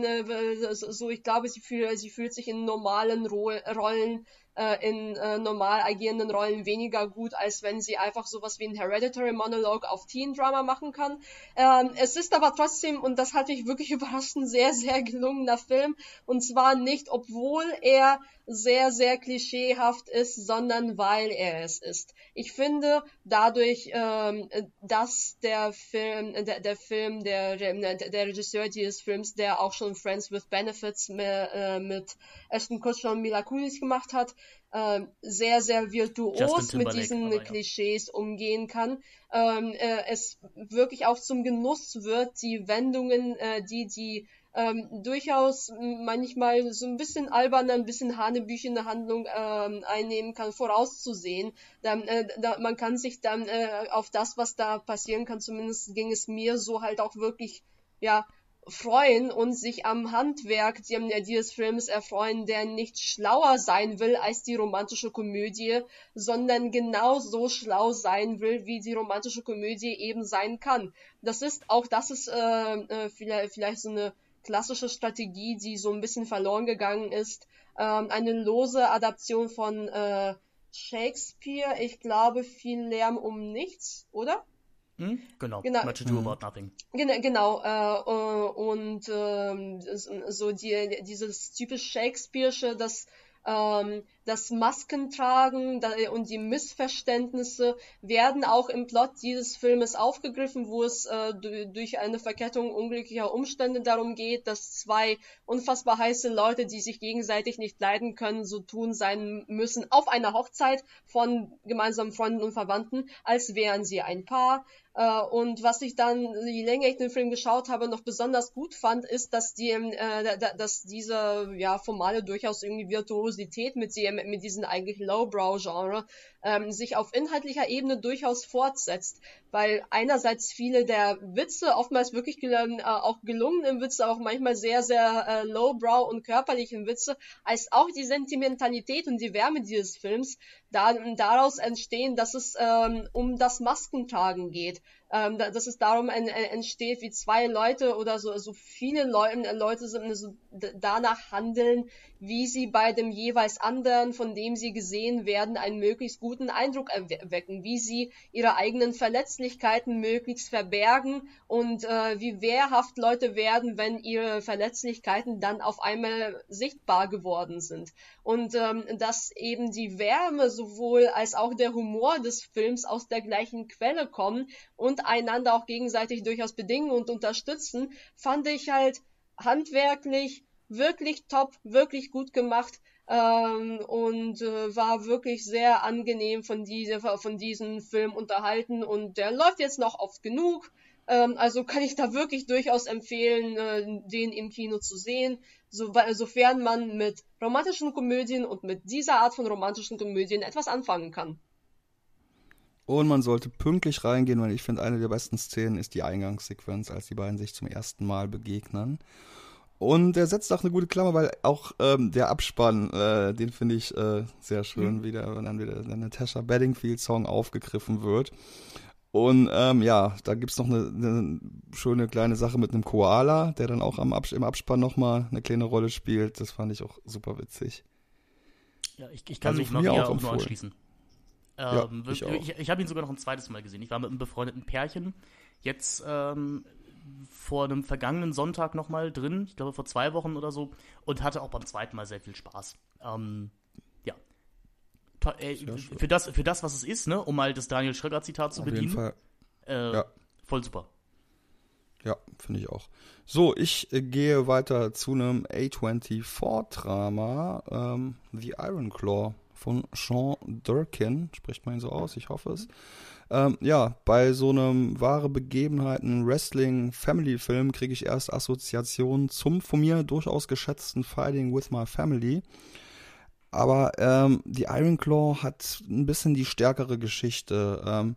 ähm, so, ich glaube, sie fühlt, sie fühlt sich in normalen Ro- Rollen äh, in äh, normal agierenden Rollen weniger gut, als wenn sie einfach sowas wie ein Hereditary Monologue auf Teen Drama machen kann. Ähm, es ist aber trotzdem, und das hatte ich wirklich überrascht, ein sehr, sehr gelungener Film. Und zwar nicht, obwohl er sehr, sehr klischeehaft ist, sondern weil er es ist. Ich finde dadurch, ähm, dass der Film, der, der Film, der, der Regisseur dieses Films, der auch schon Friends with Benefits mit, äh, mit Ashton Kutcher und Mila Kunis gemacht hat, äh, sehr, sehr virtuos mit diesen aber, ja. Klischees umgehen kann. Ähm, äh, es wirklich auch zum Genuss wird, die Wendungen, äh, die die ähm, durchaus manchmal so ein bisschen alberne, ein bisschen hanebüchene Handlung ähm, einnehmen kann, vorauszusehen. Dann, äh, da, man kann sich dann äh, auf das, was da passieren kann, zumindest ging es mir so halt auch wirklich, ja, freuen und sich am Handwerk dieses Films erfreuen, der nicht schlauer sein will als die romantische Komödie, sondern genauso schlau sein will, wie die romantische Komödie eben sein kann. Das ist, auch das ist äh, äh, vielleicht, vielleicht so eine klassische Strategie, die so ein bisschen verloren gegangen ist. Ähm, eine lose Adaption von äh, Shakespeare, ich glaube, viel Lärm um nichts, oder? Hm? Genau. Genau. Much ado about nothing. Gen- Genau, äh, und ähm, so die, dieses typisch Shakespeare'sche, das ähm, das Maskentragen da, und die Missverständnisse werden auch im Plot dieses Filmes aufgegriffen, wo es äh, d- durch eine Verkettung unglücklicher Umstände darum geht, dass zwei unfassbar heiße Leute, die sich gegenseitig nicht leiden können, so tun sein müssen auf einer Hochzeit von gemeinsamen Freunden und Verwandten, als wären sie ein Paar. Uh, und was ich dann, je länger ich den Film geschaut habe, noch besonders gut fand, ist, dass die, äh, dass diese, ja, formale, durchaus irgendwie Virtuosität mit, sie, mit diesem eigentlich Lowbrow-Genre ähm, sich auf inhaltlicher Ebene durchaus fortsetzt, weil einerseits viele der Witze, oftmals wirklich gel- äh, auch gelungenen Witze, auch manchmal sehr, sehr äh, lowbrow und körperlichen Witze, als auch die Sentimentalität und die Wärme dieses Films da, daraus entstehen, dass es ähm, um das Maskentragen geht. Ähm, dass es darum en, en, entsteht, wie zwei Leute oder so, so viele Leute, Leute sind, so danach handeln, wie sie bei dem jeweils anderen, von dem sie gesehen werden, einen möglichst guten Eindruck erwecken, wie sie ihre eigenen Verletzlichkeiten möglichst verbergen und äh, wie wehrhaft Leute werden, wenn ihre Verletzlichkeiten dann auf einmal sichtbar geworden sind. Und ähm, dass eben die Wärme sowohl als auch der Humor des Films aus der gleichen Quelle kommen und einander auch gegenseitig durchaus bedingen und unterstützen, fand ich halt handwerklich wirklich top, wirklich gut gemacht. Ähm, und äh, war wirklich sehr angenehm von, diese, von diesem Film unterhalten und der läuft jetzt noch oft genug, ähm, also kann ich da wirklich durchaus empfehlen, äh, den im Kino zu sehen, so, sofern man mit romantischen Komödien und mit dieser Art von romantischen Komödien etwas anfangen kann. Und man sollte pünktlich reingehen, weil ich finde, eine der besten Szenen ist die Eingangssequenz, als die beiden sich zum ersten Mal begegnen. Und er setzt auch eine gute Klammer, weil auch ähm, der Abspann, äh, den finde ich äh, sehr schön, mhm. wieder, wenn dann wieder der Natasha Bedingfield-Song aufgegriffen wird. Und ähm, ja, da gibt's noch eine, eine schöne kleine Sache mit einem Koala, der dann auch am Abs- im Abspann nochmal eine kleine Rolle spielt. Das fand ich auch super witzig. Ja, ich, ich kann also mich Maria auch, auch nur anschließen. Ja, ähm, ich ich ich, ich habe ihn sogar noch ein zweites Mal gesehen. Ich war mit einem befreundeten Pärchen jetzt ähm, vor einem vergangenen Sonntag nochmal drin, ich glaube vor zwei Wochen oder so, und hatte auch beim zweiten Mal sehr viel Spaß. Ähm, ja. To- äh, für, das, für das, was es ist, ne, um mal das Daniel Schröger-Zitat zu Auf bedienen. jeden Fall. Äh, ja. Voll super. Ja, finde ich auch. So, ich äh, gehe weiter zu einem A vierundzwanzig-Drama, ähm, The Iron Claw von Sean Durkin, spricht man ihn so aus, ich hoffe es. Ähm, ja, bei so einem wahre Begebenheiten Wrestling-Family-Film kriege ich erst Assoziationen zum von mir durchaus geschätzten Fighting with My Family. Aber ähm, The Iron Claw hat ein bisschen die stärkere Geschichte, ähm,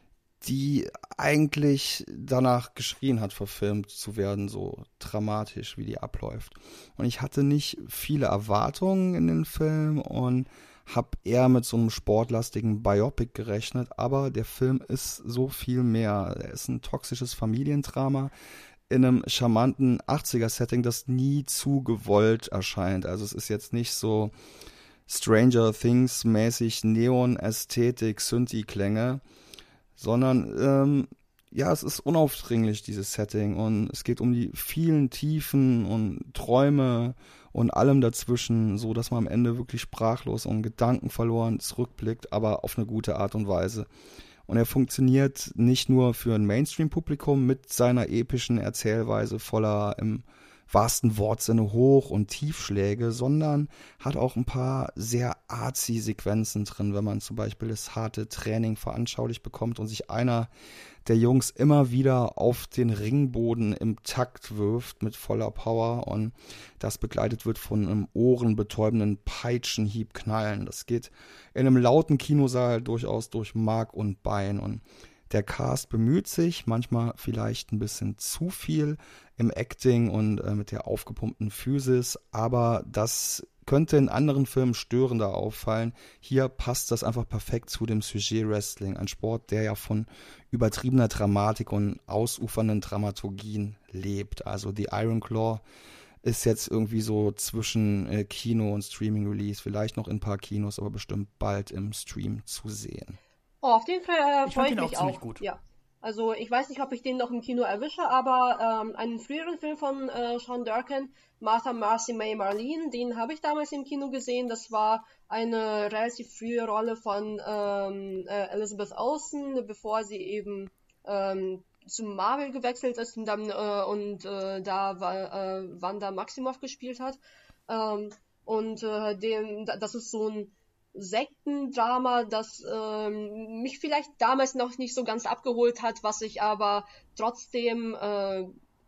die eigentlich danach geschrien hat, verfilmt zu werden, so dramatisch, wie die abläuft. Und ich hatte nicht viele Erwartungen in den Film und habe eher mit so einem sportlastigen Biopic gerechnet, aber der Film ist so viel mehr. Er ist ein toxisches Familiendrama in einem charmanten achtziger-Setting, das nie zu gewollt erscheint. Also es ist jetzt nicht so Stranger Things-mäßig Neon-Ästhetik, Synthi-Klänge, sondern ähm, ja, es ist unaufdringlich, dieses Setting, und es geht um die vielen Tiefen und Träume und allem dazwischen, so dass man am Ende wirklich sprachlos und gedankenverloren zurückblickt, aber auf eine gute Art und Weise. Und er funktioniert nicht nur für ein Mainstream-Publikum mit seiner epischen Erzählweise voller im wahrsten Wortsinne Hoch- und Tiefschläge, sondern hat auch ein paar sehr artsy Sequenzen drin, wenn man zum Beispiel das harte Training veranschaulicht bekommt und sich einer der Jungs immer wieder auf den Ringboden im Takt wirft mit voller Power, und das begleitet wird von einem ohrenbetäubenden Peitschenhieb knallen. Das geht in einem lauten Kinosaal durchaus durch Mark und Bein, und der Cast bemüht sich, manchmal vielleicht ein bisschen zu viel im Acting und äh, mit der aufgepumpten Physis, aber das könnte in anderen Filmen störender auffallen. Hier passt das einfach perfekt zu dem Sujet Wrestling, ein Sport, der ja von übertriebener Dramatik und ausufernden Dramaturgien lebt. Also The Iron Claw ist jetzt irgendwie so zwischen äh, Kino und Streaming-Release, vielleicht noch in ein paar Kinos, aber bestimmt bald im Stream zu sehen. Oh, auf den Fall äh, ich freue ich mich auch. Ziemlich gut. Ja. Also ich weiß nicht, ob ich den noch im Kino erwische, aber ähm, einen früheren Film von äh, Sean Durkin, Martha Marcy May Marlene, den habe ich damals im Kino gesehen. Das war eine relativ frühe Rolle von ähm, äh, Elizabeth Olsen, bevor sie eben ähm, zum Marvel gewechselt ist und dann äh, und äh, da äh, Wanda Maximoff gespielt hat. Ähm, und äh, dem, das ist so ein Sektendrama, das ähm, mich vielleicht damals noch nicht so ganz abgeholt hat, was ich aber trotzdem äh,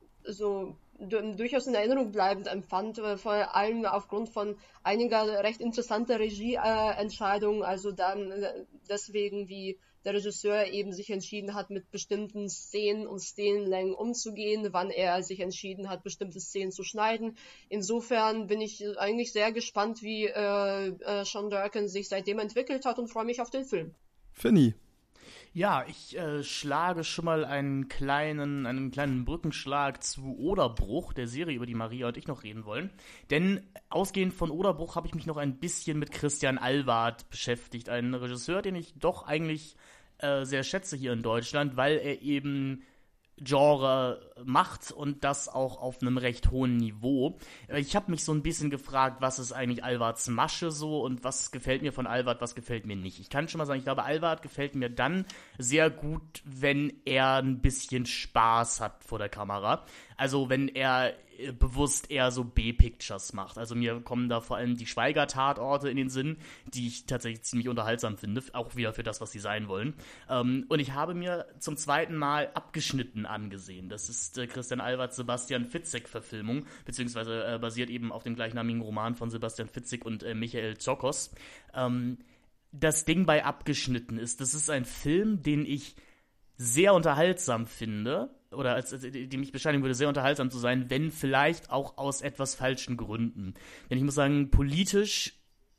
so d- durchaus in Erinnerung bleibend empfand, äh, vor allem aufgrund von einiger recht interessanter Regieentscheidungen, äh, also dann äh, deswegen, wie der Regisseur eben sich entschieden hat, mit bestimmten Szenen und Szenenlängen umzugehen, wann er sich entschieden hat, bestimmte Szenen zu schneiden. Insofern bin ich eigentlich sehr gespannt, wie äh, äh, Sean Durkin sich seitdem entwickelt hat, und freue mich auf den Film. Finny. Ja, ich äh, schlage schon mal einen kleinen, einen kleinen Brückenschlag zu Oderbruch, der Serie, über die Maria und ich noch reden wollen. Denn ausgehend von Oderbruch habe ich mich noch ein bisschen mit Christian Alward beschäftigt. Ein Regisseur, den ich doch eigentlich äh, sehr schätze hier in Deutschland, weil er eben Genre macht und das auch auf einem recht hohen Niveau. Ich habe mich so ein bisschen gefragt, was ist eigentlich Alwards Masche so und was gefällt mir von Alward, was gefällt mir nicht. Ich kann schon mal sagen, ich glaube, Alward gefällt mir dann sehr gut, wenn er ein bisschen Spaß hat vor der Kamera. Also wenn er bewusst eher so B-Pictures macht. Also mir kommen da vor allem die Schweiger-Tatorte in den Sinn, die ich tatsächlich ziemlich unterhaltsam finde, auch wieder für das, was sie sein wollen. Ähm, und ich habe mir zum zweiten Mal Abgeschnitten angesehen. Das ist äh, Christian Alwards Sebastian Fitzek-Verfilmung, beziehungsweise äh, basiert eben auf dem gleichnamigen Roman von Sebastian Fitzek und äh, Michael Tsokos. Ähm, das Ding bei Abgeschnitten ist, das ist ein Film, den ich sehr unterhaltsam finde, oder als, als die mich bescheinigen würde, sehr unterhaltsam zu sein, wenn vielleicht auch aus etwas falschen Gründen. Denn ich muss sagen, politisch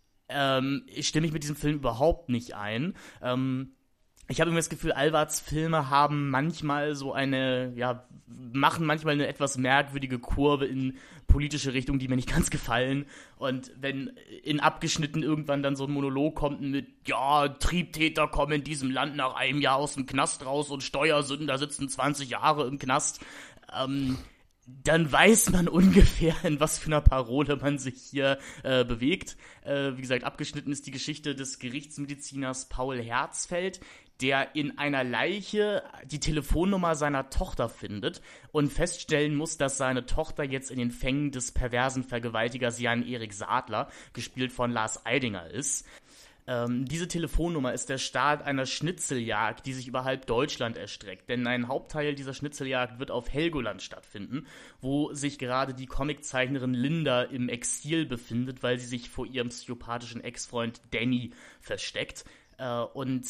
ähm, stimme ich mit diesem Film überhaupt nicht ein. Ähm, ich habe immer das Gefühl, Alwards Filme haben manchmal so eine, ja, machen manchmal eine etwas merkwürdige Kurve in politische Richtung, die mir nicht ganz gefallen. Und wenn in Abgeschnitten irgendwann dann so ein Monolog kommt mit, ja, Triebtäter kommen in diesem Land nach einem Jahr aus dem Knast raus und Steuersünder sitzen zwanzig Jahre im Knast, ähm, dann weiß man ungefähr, in was für einer Parole man sich hier äh, bewegt. Äh, wie gesagt, Abgeschnitten ist die Geschichte des Gerichtsmediziners Paul Herzfeld, der in einer Leiche die Telefonnummer seiner Tochter findet und feststellen muss, dass seine Tochter jetzt in den Fängen des perversen Vergewaltigers Jan-Erik Sadler, gespielt von Lars Eidinger, ist. Ähm, diese Telefonnummer ist der Start einer Schnitzeljagd, die sich über halb Deutschland erstreckt. Denn ein Hauptteil dieser Schnitzeljagd wird auf Helgoland stattfinden, wo sich gerade die Comiczeichnerin Linda im Exil befindet, weil sie sich vor ihrem psychopathischen Ex-Freund Danny versteckt. Äh, und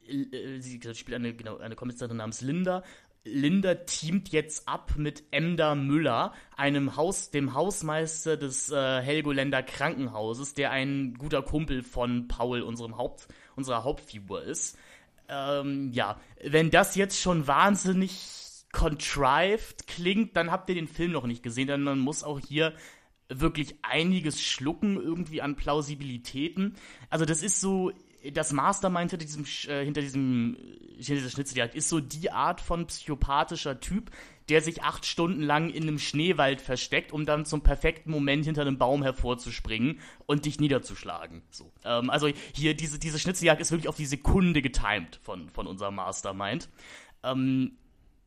äh, sie spielt eine, genau, eine Comiczeichnerin namens Linda. Linda teamt jetzt ab mit Emda Müller, einem Haus, dem Hausmeister des äh, Helgoländer Krankenhauses, der ein guter Kumpel von Paul, unserem Haupt, unserer Hauptfigur ist. Ähm, ja, wenn das jetzt schon wahnsinnig contrived klingt, dann habt ihr den Film noch nicht gesehen, denn man muss auch hier wirklich einiges schlucken irgendwie an Plausibilitäten. Also das ist so, das Mastermind hinter diesem, äh, hinter diesem, hinter dieser Schnitzeljagd ist so die Art von psychopathischer Typ, der sich acht Stunden lang in einem Schneewald versteckt, um dann zum perfekten Moment hinter einem Baum hervorzuspringen und dich niederzuschlagen. So. Ähm, also hier, diese, diese Schnitzeljagd ist wirklich auf die Sekunde getimed von, von unserem Mastermind. Ähm,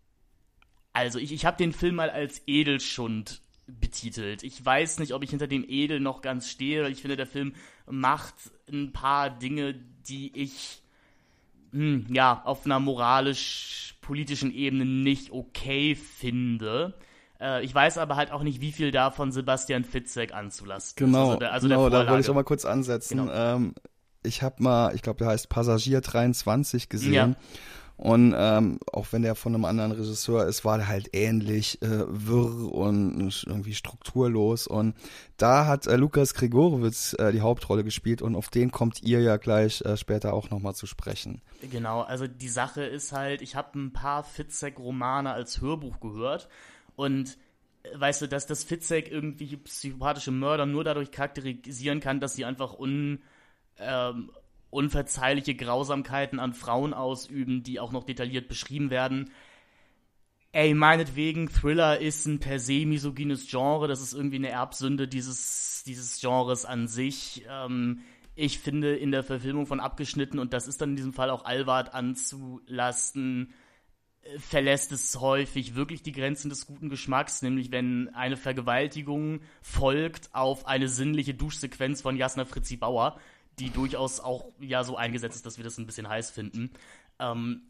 also ich, ich habe den Film mal als Edelschund betitelt. Ich weiß nicht, ob ich hinter dem Edel noch ganz stehe. Ich finde, der Film macht ein paar Dinge, die ich hm, ja, auf einer moralisch-politischen Ebene nicht okay finde. Äh, ich weiß aber halt auch nicht, wie viel davon Sebastian Fitzek anzulasten genau, ist. Also der, also genau, der da wollte ich auch mal kurz ansetzen. Genau. Ähm, ich habe mal, ich glaube, der heißt Passagier dreiundzwanzig gesehen. Ja. Und ähm, auch wenn der von einem anderen Regisseur ist, war der halt ähnlich äh, wirr und irgendwie strukturlos. Und da hat äh, Lukas Gregorowitz äh, die Hauptrolle gespielt und auf den kommt ihr ja gleich äh, später auch nochmal zu sprechen. Genau, also die Sache ist halt, ich habe ein paar Fitzek-Romane als Hörbuch gehört und weißt du, dass das Fitzek irgendwie psychopathische Mörder nur dadurch charakterisieren kann, dass sie einfach un... Ähm, unverzeihliche Grausamkeiten an Frauen ausüben, die auch noch detailliert beschrieben werden. Ey, meinetwegen, Thriller ist ein per se misogynes Genre, das ist irgendwie eine Erbsünde dieses, dieses Genres an sich. Ähm, ich finde, in der Verfilmung von Abgeschnitten, und das ist dann in diesem Fall auch Alward anzulasten, verlässt es häufig wirklich die Grenzen des guten Geschmacks, nämlich wenn eine Vergewaltigung folgt auf eine sinnliche Duschsequenz von Jasna Fritzi Bauer, die durchaus auch ja so eingesetzt ist, dass wir das ein bisschen heiß finden. Ähm,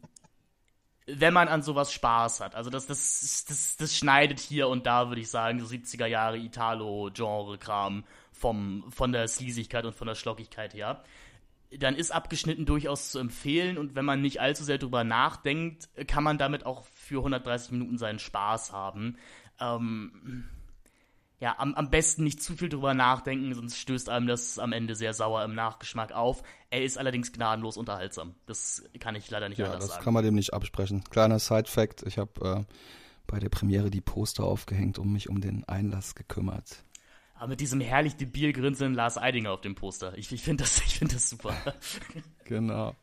wenn man an sowas Spaß hat, also das, das, das, das schneidet hier und da, würde ich sagen, so siebziger Jahre Italo-Genre-Kram vom, von der Sleasigkeit und von der Schlockigkeit her, dann ist Abgeschnitten durchaus zu empfehlen und wenn man nicht allzu sehr drüber nachdenkt, kann man damit auch für hundertdreißig Minuten seinen Spaß haben. Ähm... Ja, am, am besten nicht zu viel drüber nachdenken, sonst stößt einem das am Ende sehr sauer im Nachgeschmack auf. Er ist allerdings gnadenlos unterhaltsam. Das kann ich leider nicht ja, anders sagen. Ja, das kann man dem nicht absprechen. Kleiner Side-Fact, ich habe äh, bei der Premiere die Poster aufgehängt und mich um den Einlass gekümmert. Aber mit diesem herrlich debil grinsenden Lars Eidinger auf dem Poster. Ich, ich finde das, ich find das super. Genau.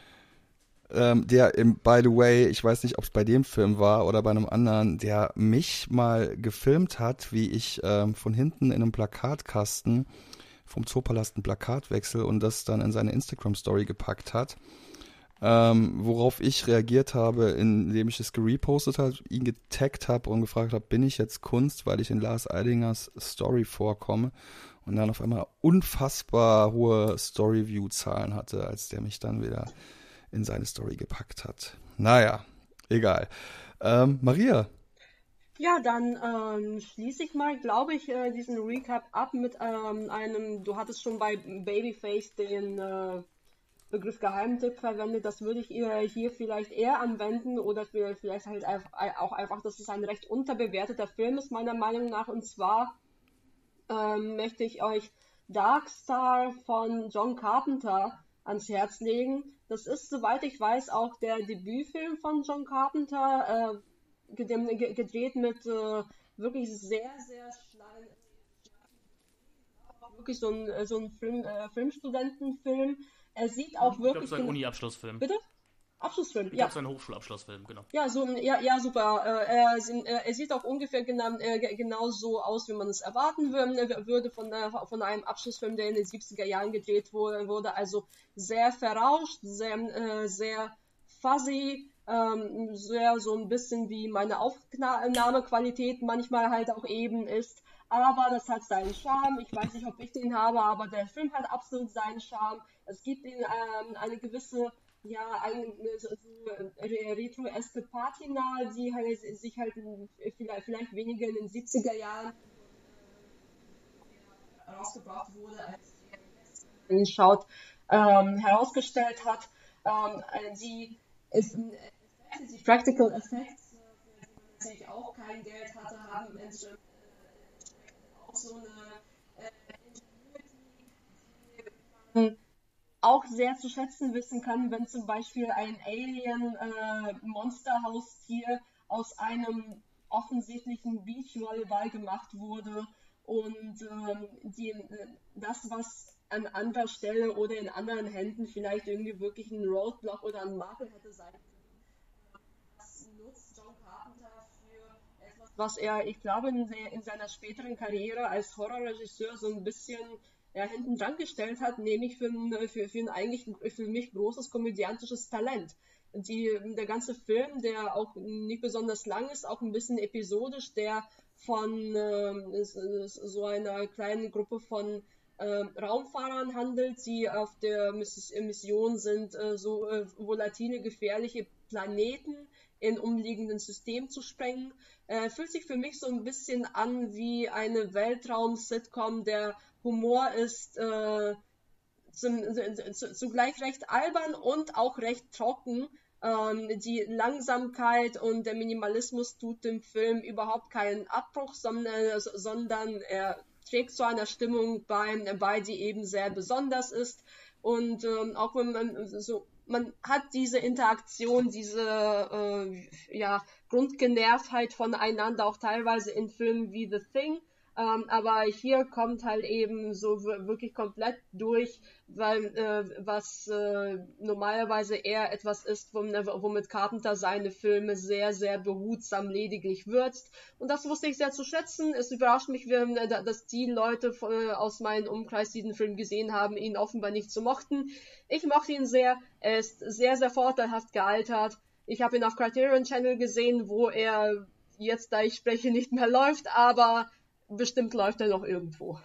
Ähm, der, im, by the way, ich weiß nicht, ob es bei dem Film war oder bei einem anderen, der mich mal gefilmt hat, wie ich ähm, von hinten in einem Plakatkasten vom Zoopalast ein Plakat wechsel und das dann in seine Instagram-Story gepackt hat. Ähm, worauf ich reagiert habe, indem ich es gerepostet habe, ihn getaggt habe und gefragt habe, bin ich jetzt Kunst, weil ich in Lars Eidingers Story vorkomme und dann auf einmal unfassbar hohe Story-View-Zahlen hatte, als der mich dann wieder in seine Story gepackt hat. Naja, egal. Ähm, Maria. Ja, dann ähm, schließe ich mal, glaube ich, äh, diesen Recap ab mit ähm, einem, du hattest schon bei Babyface den äh, Begriff Geheimtipp verwendet, das würde ich eher hier vielleicht eher anwenden oder vielleicht, vielleicht halt einfach, auch einfach, dass es ein recht unterbewerteter Film ist, meiner Meinung nach. Und zwar ähm, möchte ich euch Darkstar von John Carpenter ans Herz legen. Das ist, soweit ich weiß, auch der Debütfilm von John Carpenter, äh, gedreht mit äh, wirklich sehr, sehr schleim, wirklich so ein, so ein Film, äh, Filmstudentenfilm. Er sieht auch ich wirklich... glaube, es ist ein Uni-Abschlussfilm. Bitte? Abschlussfilm, ich ja. Ich glaube, es ist ein Hochschulabschlussfilm, genau. Ja, so, ja, ja, super. Äh, er, er sieht auch ungefähr genau, äh, genau so aus, wie man es erwarten würde von, äh, von einem Abschlussfilm, der in den siebziger Jahren gedreht wurde. Also sehr verrauscht, sehr, äh, sehr fuzzy, ähm, sehr so ein bisschen wie meine Aufnahmequalität manchmal halt auch eben ist. Aber das hat seinen Charme. Ich weiß nicht, ob ich den habe, aber der Film hat absolut seinen Charme. Es gibt ihm ähm, eine gewisse, ja, eine, so, so retro-eske Patina, die halt, sich halt vielleicht, vielleicht weniger in den siebziger Jahren rausgebracht wurde, als die schaut, ähm, herausgestellt hat. Ähm, die, ist, die Practical Effects, für die man natürlich auch kein Geld hatte, haben entsprechend auch so eine äh, Ingenuity, die man auch sehr zu schätzen wissen kann, wenn zum Beispiel ein Alien-Monsterhaustier äh, aus einem offensichtlichen Beachvolleyball gemacht wurde und ähm, die, das, was an anderer Stelle oder in anderen Händen vielleicht irgendwie wirklich ein Roadblock oder ein Makel hätte sein können. Das nutzt John Carpenter für etwas, was er, ich glaube, in, der, in seiner späteren Karriere als Horrorregisseur so ein bisschen ja, hinten dran gestellt hat, nämlich für ein, für, für ein eigentlich für mich großes komödiantisches Talent. Die, der ganze Film, der auch nicht besonders lang ist, auch ein bisschen episodisch, der von äh, so einer kleinen Gruppe von äh, Raumfahrern handelt, die auf der Mission sind, äh, so äh, volatile, gefährliche Planeten in umliegenden Systemen zu sprengen. Äh, fühlt sich für mich so ein bisschen an wie eine Weltraum-Sitcom. Der Humor ist äh, zum, zu, zugleich recht albern und auch recht trocken. Ähm, die Langsamkeit und der Minimalismus tut dem Film überhaupt keinen Abbruch, sondern, sondern er trägt zu einer Stimmung bei, bei die eben sehr besonders ist. Und ähm, auch wenn man so, man hat diese Interaktion, diese äh, ja, Grundgenervtheit voneinander auch teilweise in Filmen wie The Thing. Ähm, aber hier kommt halt eben so wirklich komplett durch, weil äh, was äh, normalerweise eher etwas ist, womit Carpenter seine Filme sehr, sehr behutsam lediglich würzt. Und das wusste ich sehr zu schätzen. Es überrascht mich, dass die Leute aus meinem Umkreis diesen Film gesehen haben, ihn offenbar nicht so mochten. Ich mochte ihn sehr. Er ist sehr, sehr vorteilhaft gealtert. Ich habe ihn auf Criterion Channel gesehen, wo er jetzt, da ich spreche, nicht mehr läuft, aber bestimmt läuft er noch irgendwo.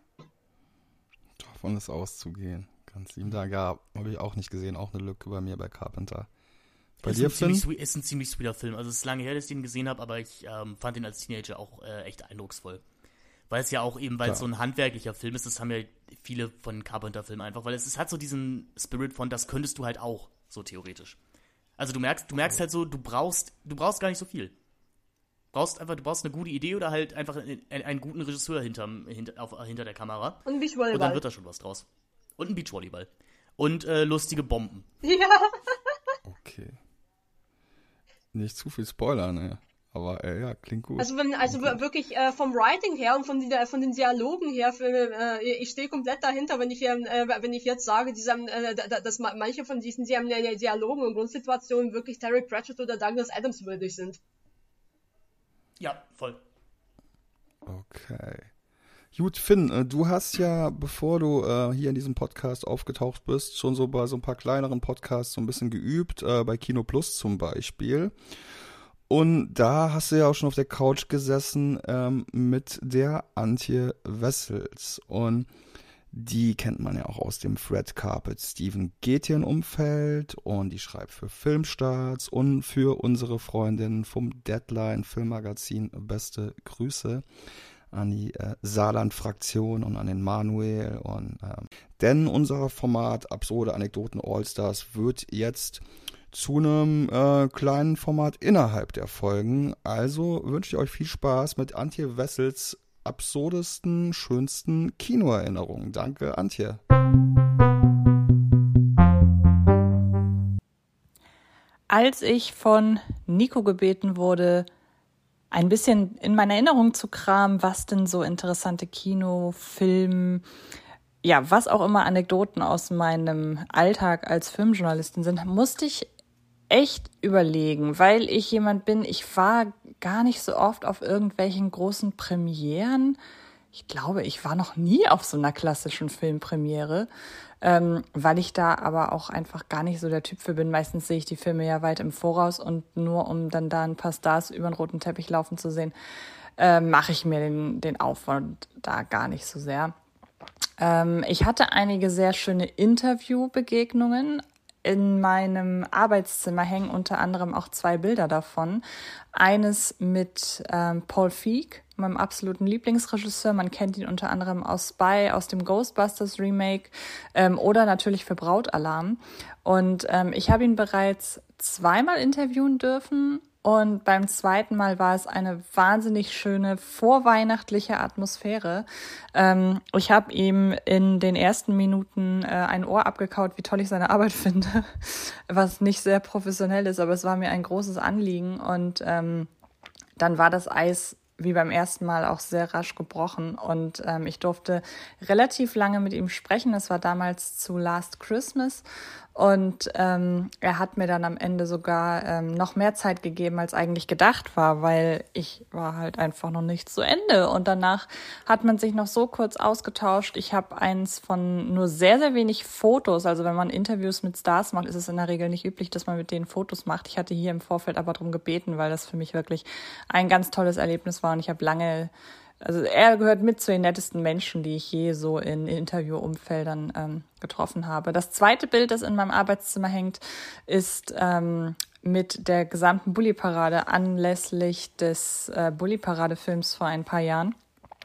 Davon ist auszugehen. Ganz lieben Dank. Ja, habe ich auch nicht gesehen. Auch eine Lücke bei mir bei Carpenter. Bei ist dir, Finn? Finn? Ist ein ziemlich sweeter Film. Also es ist lange her, dass ich ihn gesehen habe, aber ich ähm, fand ihn als Teenager auch äh, echt eindrucksvoll. Weil es ja auch eben, weil es so ein handwerklicher Film ist, das haben ja viele von Carpenter-Filmen einfach, weil es, es hat so diesen Spirit von, das könntest du halt auch, so theoretisch. Also du merkst, du merkst halt so, du brauchst, du brauchst gar nicht so viel. Brauchst einfach, du brauchst eine gute Idee oder halt einfach einen, einen guten Regisseur hinterm, hinter, auf, hinter der Kamera. Und ein Beachvolleyball. Und dann wird da schon was draus. Und ein Beachvolleyball. Und äh, lustige Bomben. Ja. Okay. Nicht zu viel spoilern, ne? Aber äh, ja, klingt gut. Also, wenn, also klingt wirklich äh, vom Writing her und von, die, von den Dialogen her, für, äh, ich stehe komplett dahinter, wenn ich, äh, wenn ich jetzt sage, diese, äh, dass manche von diesen Dialogen und Grundsituationen wirklich Terry Pratchett oder Douglas Adams würdig sind. Ja, voll. Okay. Gut, Finn, äh, du hast ja, bevor du äh, hier in diesem Podcast aufgetaucht bist, schon so bei so ein paar kleineren Podcasts so ein bisschen geübt, äh, bei Kino Plus zum Beispiel. Und da hast du ja auch schon auf der Couch gesessen ähm, mit der Antje Wessels. Und die kennt man ja auch aus dem Fred Carpet Steven Gätjen Umfeld und die schreibt für Filmstarts und für unsere Freundin vom Deadline Filmmagazin. Beste Grüße an die äh, Saarland-Fraktion und an den Manuel. Und ähm, denn unser Format Absurde Anekdoten Allstars wird jetzt zu einem äh, kleinen Format innerhalb der Folgen. Also wünsche ich euch viel Spaß mit Antje Wessels absurdesten, schönsten Kinoerinnerungen. Danke, Antje. Als ich von Nico gebeten wurde, ein bisschen in meine Erinnerung zu kramen, was denn so interessante Kino, Film, ja, was auch immer Anekdoten aus meinem Alltag als Filmjournalistin sind, musste ich echt überlegen, weil ich jemand bin, ich war gar nicht so oft auf irgendwelchen großen Premieren. Ich glaube, ich war noch nie auf so einer klassischen Filmpremiere, ähm, weil ich da aber auch einfach gar nicht so der Typ für bin. Meistens sehe ich die Filme ja weit im Voraus und nur um dann da ein paar Stars über den roten Teppich laufen zu sehen, äh, mache ich mir den, den Aufwand da gar nicht so sehr. Ähm, ich hatte einige sehr schöne Interviewbegegnungen. In meinem Arbeitszimmer hängen unter anderem auch zwei Bilder davon. Eines mit ähm, Paul Feig, meinem absoluten Lieblingsregisseur. Man kennt ihn unter anderem aus Spy, aus dem Ghostbusters Remake ähm, oder natürlich für Brautalarm. Und ähm, ich habe ihn bereits zweimal interviewen dürfen. Und beim zweiten Mal war es eine wahnsinnig schöne vorweihnachtliche Atmosphäre. Ähm, ich habe ihm in den ersten Minuten äh, ein Ohr abgekaut, wie toll ich seine Arbeit finde, was nicht sehr professionell ist, aber es war mir ein großes Anliegen. Und ähm, dann war das Eis wie beim ersten Mal auch sehr rasch gebrochen. Und ähm, ich durfte relativ lange mit ihm sprechen. Das war damals zu Last Christmas. Und ähm, er hat mir dann am Ende sogar ähm, noch mehr Zeit gegeben, als eigentlich gedacht war, weil ich war halt einfach noch nicht zu Ende. Und danach hat man sich noch so kurz ausgetauscht. Ich habe eins von nur sehr, sehr wenig Fotos. Also wenn man Interviews mit Stars macht, ist es in der Regel nicht üblich, dass man mit denen Fotos macht. Ich hatte hier im Vorfeld aber darum gebeten, weil das für mich wirklich ein ganz tolles Erlebnis war. Und ich habe lange... Also er gehört mit zu den nettesten Menschen, die ich je so in Interviewumfeldern ähm, getroffen habe. Das zweite Bild, das in meinem Arbeitszimmer hängt, ist ähm, mit der gesamten Bully-Parade anlässlich des äh, Bully-Parade-Films vor ein paar Jahren.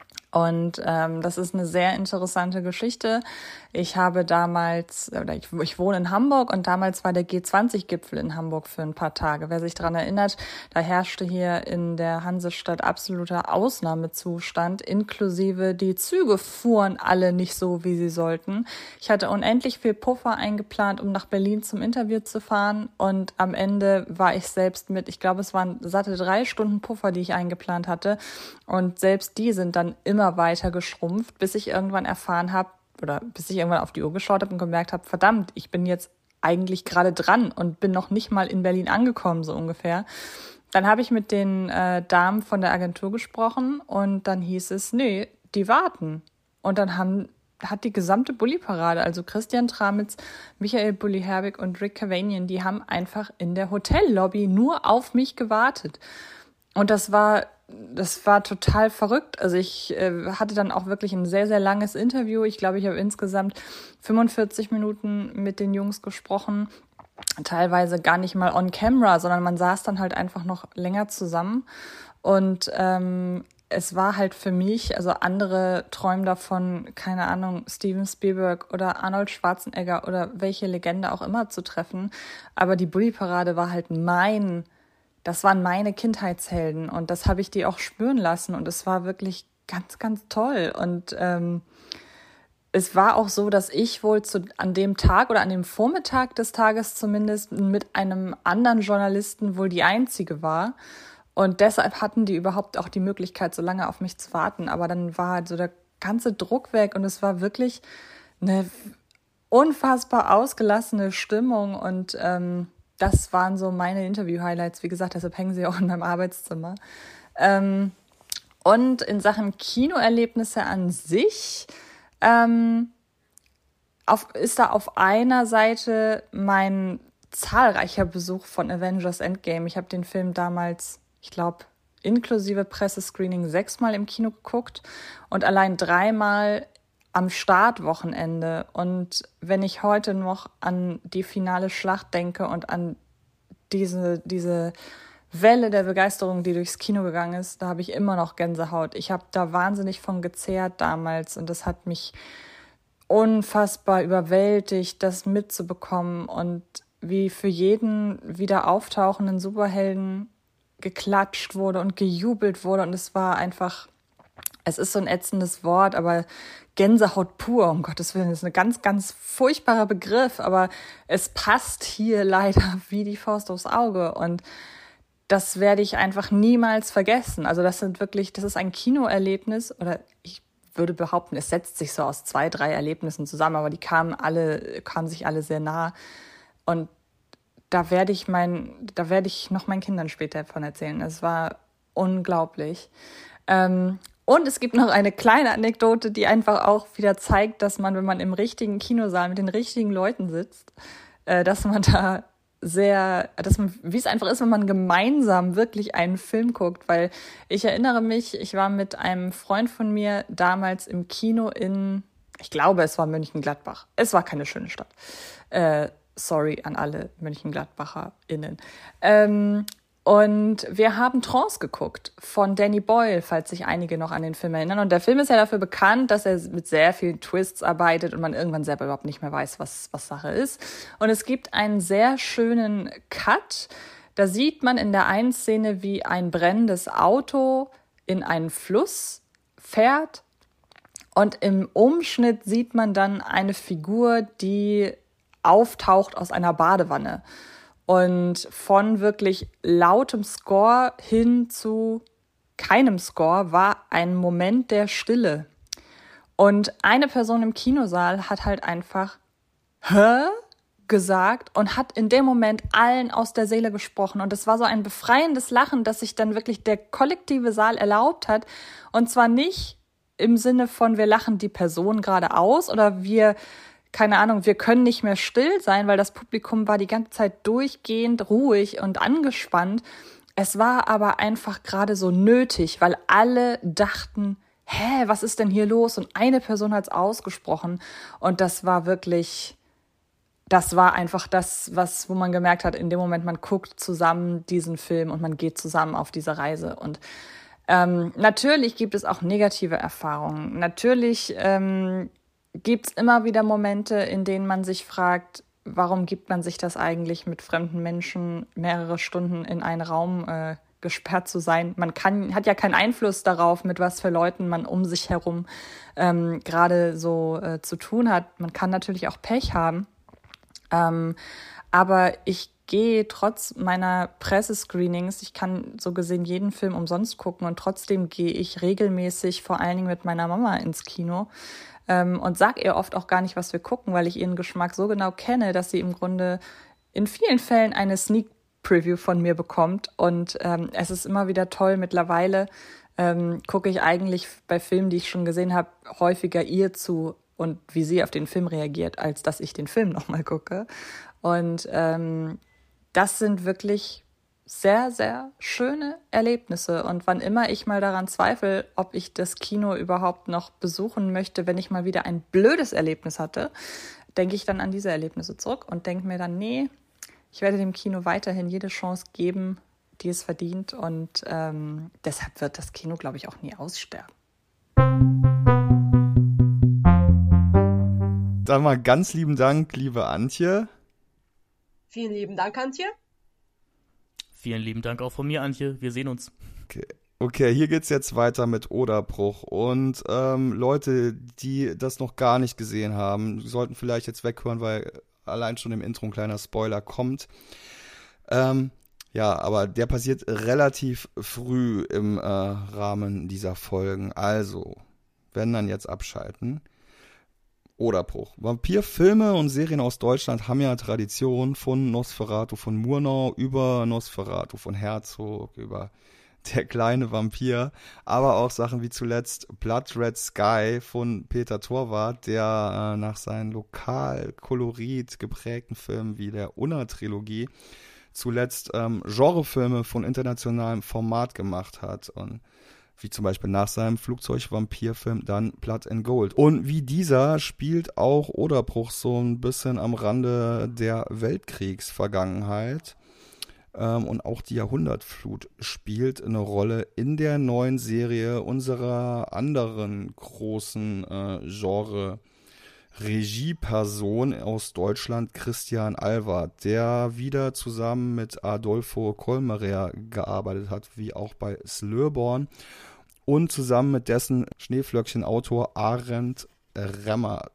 Und ähm, das ist eine sehr interessante Geschichte. Ich habe damals, oder ich, ich wohne in Hamburg und damals war der G zwanzig Gipfel in Hamburg für ein paar Tage. Wer sich daran erinnert, da herrschte hier in der Hansestadt absoluter Ausnahmezustand, inklusive die Züge fuhren alle nicht so, wie sie sollten. Ich hatte unendlich viel Puffer eingeplant, um nach Berlin zum Interview zu fahren und am Ende war ich selbst mit, ich glaube, es waren satte drei Stunden Puffer, die ich eingeplant hatte und selbst die sind dann immer weiter geschrumpft, bis ich irgendwann erfahren habe, oder bis ich irgendwann auf die Uhr geschaut habe und gemerkt habe, verdammt, ich bin jetzt eigentlich gerade dran und bin noch nicht mal in Berlin angekommen, so ungefähr. Dann habe ich mit den äh, Damen von der Agentur gesprochen und dann hieß es, nee, die warten. Und dann haben, hat die gesamte Bully-Parade, also Christian Tramitz, Michael Bulli-Herbig und Rick Cavanian, die haben einfach in der Hotellobby nur auf mich gewartet. Und das war... Das war total verrückt. Also ich äh, hatte dann auch wirklich ein sehr, sehr langes Interview. Ich glaube, ich habe insgesamt fünfundvierzig Minuten mit den Jungs gesprochen. Teilweise gar nicht mal on camera, sondern man saß dann halt einfach noch länger zusammen. Und ähm, es war halt für mich, also andere träumen davon, keine Ahnung, Steven Spielberg oder Arnold Schwarzenegger oder welche Legende auch immer zu treffen. Aber die Bully-Parade war halt mein... Das waren meine Kindheitshelden und das habe ich die auch spüren lassen und es war wirklich ganz, ganz toll. Und ähm, es war auch so, dass ich wohl zu, an dem Tag oder an dem Vormittag des Tages zumindest mit einem anderen Journalisten wohl die einzige war. Und deshalb hatten die überhaupt auch die Möglichkeit, so lange auf mich zu warten. Aber dann war halt so der ganze Druck weg und es war wirklich eine unfassbar ausgelassene Stimmung und ähm, das waren so meine Interview-Highlights. Wie gesagt, deshalb hängen sie auch in meinem Arbeitszimmer. Ähm, Und in Sachen Kinoerlebnisse an sich ähm, auf, ist da auf einer Seite mein zahlreicher Besuch von Avengers Endgame. Ich habe den Film damals, ich glaube, inklusive Pressescreening sechsmal im Kino geguckt und allein dreimal am Startwochenende. Und wenn ich heute noch an die finale Schlacht denke und an diese, diese Welle der Begeisterung, die durchs Kino gegangen ist, da habe ich immer noch Gänsehaut. Ich habe da wahnsinnig von gezehrt damals und das hat mich unfassbar überwältigt, das mitzubekommen und wie für jeden wieder auftauchenden Superhelden geklatscht wurde und gejubelt wurde und es war einfach, es ist so ein ätzendes Wort, aber Gänsehaut pur, um Gottes Willen, das ist ein ganz, ganz furchtbarer Begriff, aber es passt hier leider wie die Faust aufs Auge und das werde ich einfach niemals vergessen. Also das sind wirklich, das ist ein Kinoerlebnis oder ich würde behaupten, es setzt sich so aus zwei, drei Erlebnissen zusammen, aber die kamen alle, kamen sich alle sehr nah. Und da werde ich mein, da werde ich noch meinen Kindern später davon erzählen. Es war unglaublich. Ähm, und es gibt noch eine kleine Anekdote, die einfach auch wieder zeigt, dass man, wenn man im richtigen Kinosaal mit den richtigen Leuten sitzt, äh, dass man da sehr, dass man, wie es einfach ist, wenn man gemeinsam wirklich einen Film guckt, weil ich erinnere mich, ich war mit einem Freund von mir damals im Kino in, ich glaube, es war Mönchengladbach. Es war keine schöne Stadt. Äh, sorry an alle MönchengladbacherInnen. Ähm, und wir haben Trance geguckt von Danny Boyle, falls sich einige noch an den Film erinnern. Und der Film ist ja dafür bekannt, dass er mit sehr vielen Twists arbeitet und man irgendwann selber überhaupt nicht mehr weiß, was, was Sache ist. Und es gibt einen sehr schönen Cut. Da sieht man in der einen Szene, wie ein brennendes Auto in einen Fluss fährt. Und im Umschnitt sieht man dann eine Figur, die auftaucht aus einer Badewanne. Und von wirklich lautem Score hin zu keinem Score war ein Moment der Stille. Und eine Person im Kinosaal hat halt einfach "Hä?" gesagt und hat in dem Moment allen aus der Seele gesprochen. Und es war so ein befreiendes Lachen, das sich dann wirklich der kollektive Saal erlaubt hat. Und zwar nicht im Sinne von, wir lachen die Person gerade aus oder wir keine Ahnung, wir können nicht mehr still sein, weil das Publikum war die ganze Zeit durchgehend ruhig und angespannt. Es war aber einfach gerade so nötig, weil alle dachten, hä, was ist denn hier los? Und eine Person hat es ausgesprochen und das war wirklich, das war einfach das, was, wo man gemerkt hat, in dem Moment, man guckt zusammen diesen Film und man geht zusammen auf diese Reise und ähm, natürlich gibt es auch negative Erfahrungen. Natürlich ähm, gibt es immer wieder Momente, in denen man sich fragt, warum gibt man sich das eigentlich, mit fremden Menschen mehrere Stunden in einen Raum äh, gesperrt zu sein? Man kann, hat ja keinen Einfluss darauf, mit was für Leuten man um sich herum ähm, gerade so äh, zu tun hat. Man kann natürlich auch Pech haben. Ähm, aber ich gehe trotz meiner Pressescreenings, ich kann so gesehen jeden Film umsonst gucken und trotzdem gehe ich regelmäßig vor allen Dingen mit meiner Mama ins Kino. Und sag ihr oft auch gar nicht, was wir gucken, weil ich ihren Geschmack so genau kenne, dass sie im Grunde in vielen Fällen eine Sneak Preview von mir bekommt. Und ähm, es ist immer wieder toll. Mittlerweile ähm, gucke ich eigentlich bei Filmen, die ich schon gesehen habe, häufiger ihr zu und wie sie auf den Film reagiert, als dass ich den Film nochmal gucke. Und ähm, das sind wirklich sehr, sehr schöne Erlebnisse. Und wann immer ich mal daran zweifle, ob ich das Kino überhaupt noch besuchen möchte, wenn ich mal wieder ein blödes Erlebnis hatte, denke ich dann an diese Erlebnisse zurück und denke mir dann, nee, ich werde dem Kino weiterhin jede Chance geben, die es verdient. Und ähm, deshalb wird das Kino, glaube ich, auch nie aussterben. Dann mal ganz lieben Dank, liebe Antje. Vielen lieben Dank, Antje. Vielen lieben Dank auch von mir, Antje. Wir sehen uns. Okay, okay, hier geht's jetzt weiter mit Oderbruch. Und ähm, Leute, die das noch gar nicht gesehen haben, sollten vielleicht jetzt weghören, weil allein schon im Intro ein kleiner Spoiler kommt. Ähm, ja, aber der passiert relativ früh im äh, Rahmen dieser Folgen. Also, wenn dann jetzt abschalten. Oderbruch. Vampirfilme und Serien aus Deutschland haben ja Tradition, von Nosferatu von Murnau über Nosferatu von Herzog, über Der kleine Vampir, aber auch Sachen wie zuletzt Blood Red Sky von Peter Torwart, der äh, nach seinen lokal Kolorit geprägten Filmen wie der Unna-Trilogie zuletzt ähm, Genrefilme von internationalem Format gemacht hat und wie zum Beispiel nach seinem Flugzeug-Vampir-Film dann Blood and Gold. Und wie dieser spielt auch Oderbruch so ein bisschen am Rande der Weltkriegsvergangenheit. Und auch die Jahrhundertflut spielt eine Rolle in der neuen Serie unserer anderen großen äh, Genre-Regieperson aus Deutschland, Christian Alward, der wieder zusammen mit Adolfo Kolmerer gearbeitet hat, wie auch bei Slöborn, und zusammen mit dessen Schneeflöckchen-Autor Arend Remmert.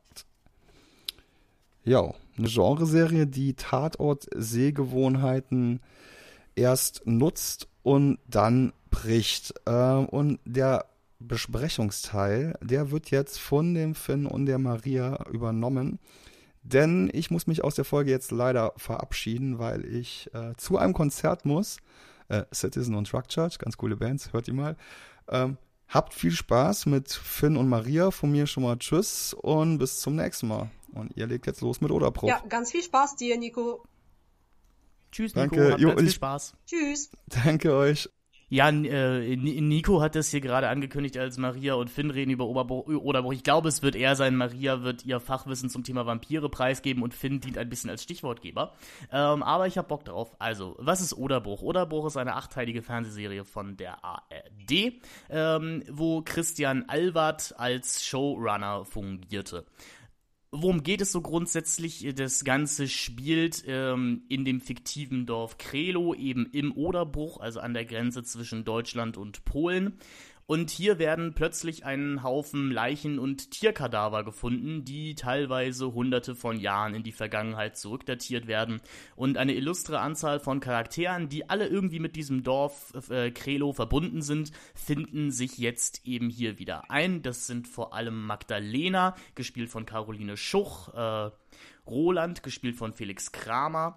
Ja, eine Genreserie, die Tatort-Sehgewohnheiten erst nutzt und dann bricht. Und der Besprechungsteil, der wird jetzt von dem Finn und der Maria übernommen. Denn ich muss mich aus der Folge jetzt leider verabschieden, weil ich äh, zu einem Konzert muss. Äh, Citizen und Truck Church, ganz coole Bands, hört ihr mal. Ähm, habt viel Spaß mit Finn und Maria. Von mir schon mal tschüss und bis zum nächsten Mal. Und ihr legt jetzt los mit Oderbruch. Ja, ganz viel Spaß dir, Nico. Tschüss, Nico. Danke. Habt Jo, ganz viel ich, Spaß. Tschüss. Danke euch. Ja, äh, Nico hat das hier gerade angekündigt, als Maria und Finn reden über Oderbruch. Ich glaube, es wird eher sein, Maria wird ihr Fachwissen zum Thema Vampire preisgeben und Finn dient ein bisschen als Stichwortgeber. Ähm, aber ich habe Bock drauf. Also, was ist Oderbruch? Oderbruch ist eine achtteilige Fernsehserie von der A R D, ähm, wo Christian Alward als Showrunner fungierte. Worum geht es so grundsätzlich? Das Ganze spielt ähm, in dem fiktiven Dorf Krelo, eben im Oderbruch, also an der Grenze zwischen Deutschland und Polen. Und hier werden plötzlich ein Haufen Leichen und Tierkadaver gefunden, die teilweise hunderte von Jahren in die Vergangenheit zurückdatiert werden. Und eine illustre Anzahl von Charakteren, die alle irgendwie mit diesem Dorf äh, Krelo verbunden sind, finden sich jetzt eben hier wieder ein. Das sind vor allem Magdalena, gespielt von Caroline Schuch, äh, Roland, gespielt von Felix Kramer,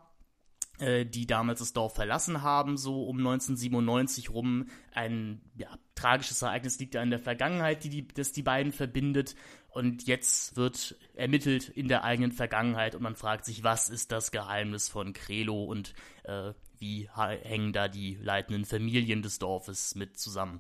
die damals das Dorf verlassen haben, so um neunzehnhundertsiebenundneunzig rum. Ein ja, tragisches Ereignis liegt da in der Vergangenheit, die, die, das die beiden verbindet. Und jetzt wird ermittelt in der eigenen Vergangenheit und man fragt sich, was ist das Geheimnis von Krelo und äh, wie hängen da die leitenden Familien des Dorfes mit zusammen.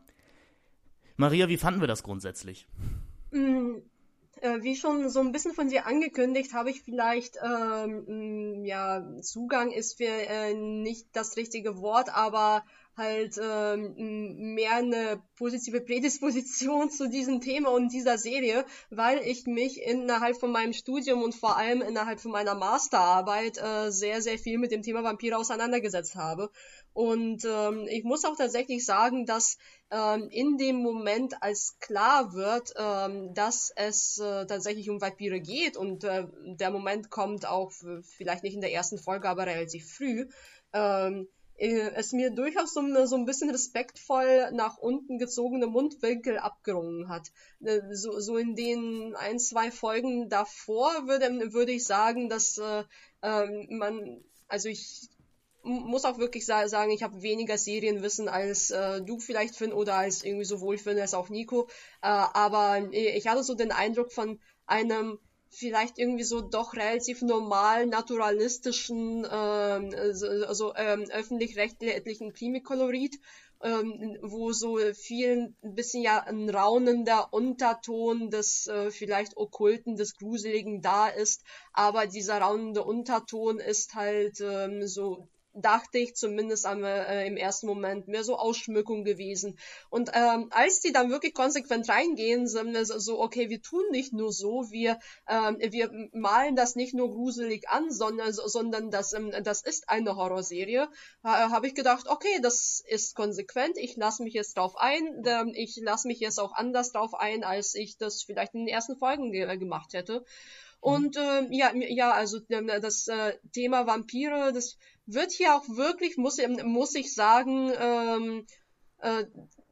Maria, wie fanden wir das grundsätzlich? Mm. Wie schon so ein bisschen von dir angekündigt, habe ich vielleicht, ähm, ja, Zugang ist für äh, nicht das richtige Wort, aber halt ähm, mehr eine positive Prädisposition zu diesem Thema und dieser Serie, weil ich mich innerhalb von meinem Studium und vor allem innerhalb von meiner Masterarbeit äh, sehr, sehr viel mit dem Thema Vampire auseinandergesetzt habe. Und ähm, ich muss auch tatsächlich sagen, dass ähm, in dem Moment, als klar wird, ähm, dass es äh, tatsächlich um Vampire geht und äh, der Moment kommt auch f- vielleicht nicht in der ersten Folge, aber relativ früh, ähm, äh, es mir durchaus so, so ein bisschen respektvoll nach unten gezogene Mundwinkel abgerungen hat. Äh, so, so in den ein, zwei Folgen davor würde, würde ich sagen, dass äh, äh, man, also ich muss auch wirklich sagen, ich habe weniger Serienwissen als äh, du vielleicht, Finn, oder als irgendwie sowohl Finn als auch Nico. Äh, aber ich hatte so den Eindruck von einem vielleicht irgendwie so doch relativ normal naturalistischen, äh, so, so ähm, öffentlich-rechtlichen Krimi-Kolorit, ähm, wo so viel ein bisschen ja ein raunender Unterton des äh, vielleicht Okkulten, des Gruseligen da ist, aber dieser raunende Unterton ist halt ähm, so, dachte ich zumindest am, äh, im ersten Moment, mehr so Ausschmückung gewesen. Und ähm, als die dann wirklich konsequent reingehen, sind so, okay, wir tun nicht nur so, wir ähm, wir malen das nicht nur gruselig an, sondern sondern das ähm, das ist eine Horrorserie, äh, habe ich gedacht, okay, das ist konsequent, ich lasse mich jetzt drauf ein, ähm, ich lasse mich jetzt auch anders drauf ein, als ich das vielleicht in den ersten Folgen ge- gemacht hätte. Und äh, ja, ja, also das äh, Thema Vampire, das wird hier auch wirklich, muss, muss ich sagen, ähm, äh,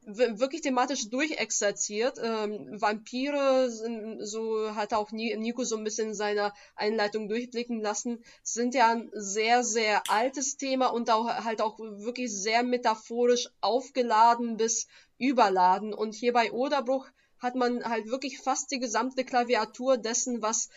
w- wirklich thematisch durchexerziert. Ähm, Vampire, sind, so hat auch Nico so ein bisschen in seiner Einleitung durchblicken lassen, sind ja ein sehr, sehr altes Thema und auch halt auch wirklich sehr metaphorisch aufgeladen bis überladen. Und hier bei Oderbruch hat man halt wirklich fast die gesamte Klaviatur dessen, was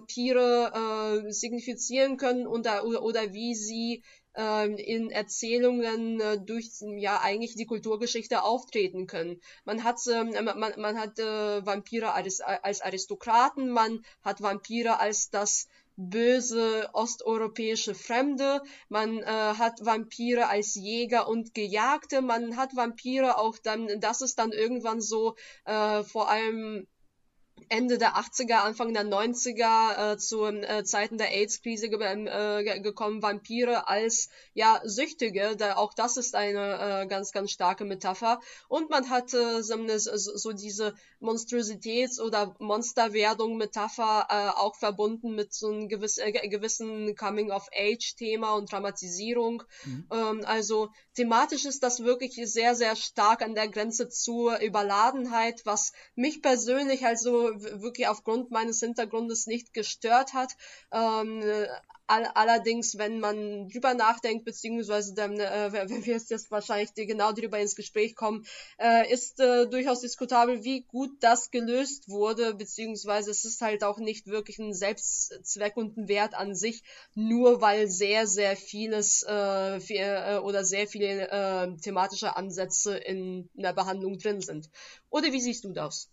Vampire äh, signifizieren können oder, oder, oder wie sie in Erzählungen äh, durch ja eigentlich die Kulturgeschichte auftreten können. Man hat äh, man, man hat äh, Vampire als, als Aristokraten, man hat Vampire als das böse osteuropäische Fremde, man äh, hat Vampire als Jäger und Gejagte, man hat Vampire auch dann, das ist dann irgendwann so äh, vor allem Ende der achtziger, Anfang der neunziger äh, zu äh, Zeiten der AIDS-Krise ge äh, gekommen, Vampire als ja Süchtige, da, auch das ist eine äh, ganz, ganz starke Metapher. Und man hat äh, so, so, so diese Monstrositäts- oder Monsterwerdung-Metapher äh, auch verbunden mit so einem gewiss, äh, gewissen Coming-of-Age-Thema und Dramatisierung. Mhm. Ähm, also thematisch ist das wirklich sehr, sehr stark an der Grenze zur Überladenheit, was mich persönlich halt so wirklich aufgrund meines Hintergrundes nicht gestört hat. Ähm, all, allerdings, wenn man drüber nachdenkt, beziehungsweise dann, äh, wenn wir jetzt wahrscheinlich genau drüber ins Gespräch kommen, äh, ist äh, durchaus diskutabel, wie gut das gelöst wurde, beziehungsweise es ist halt auch nicht wirklich ein Selbstzweck und ein Wert an sich, nur weil sehr, sehr vieles äh, viel, äh, oder sehr viele äh, thematische Ansätze in der Behandlung drin sind. Oder wie siehst du das?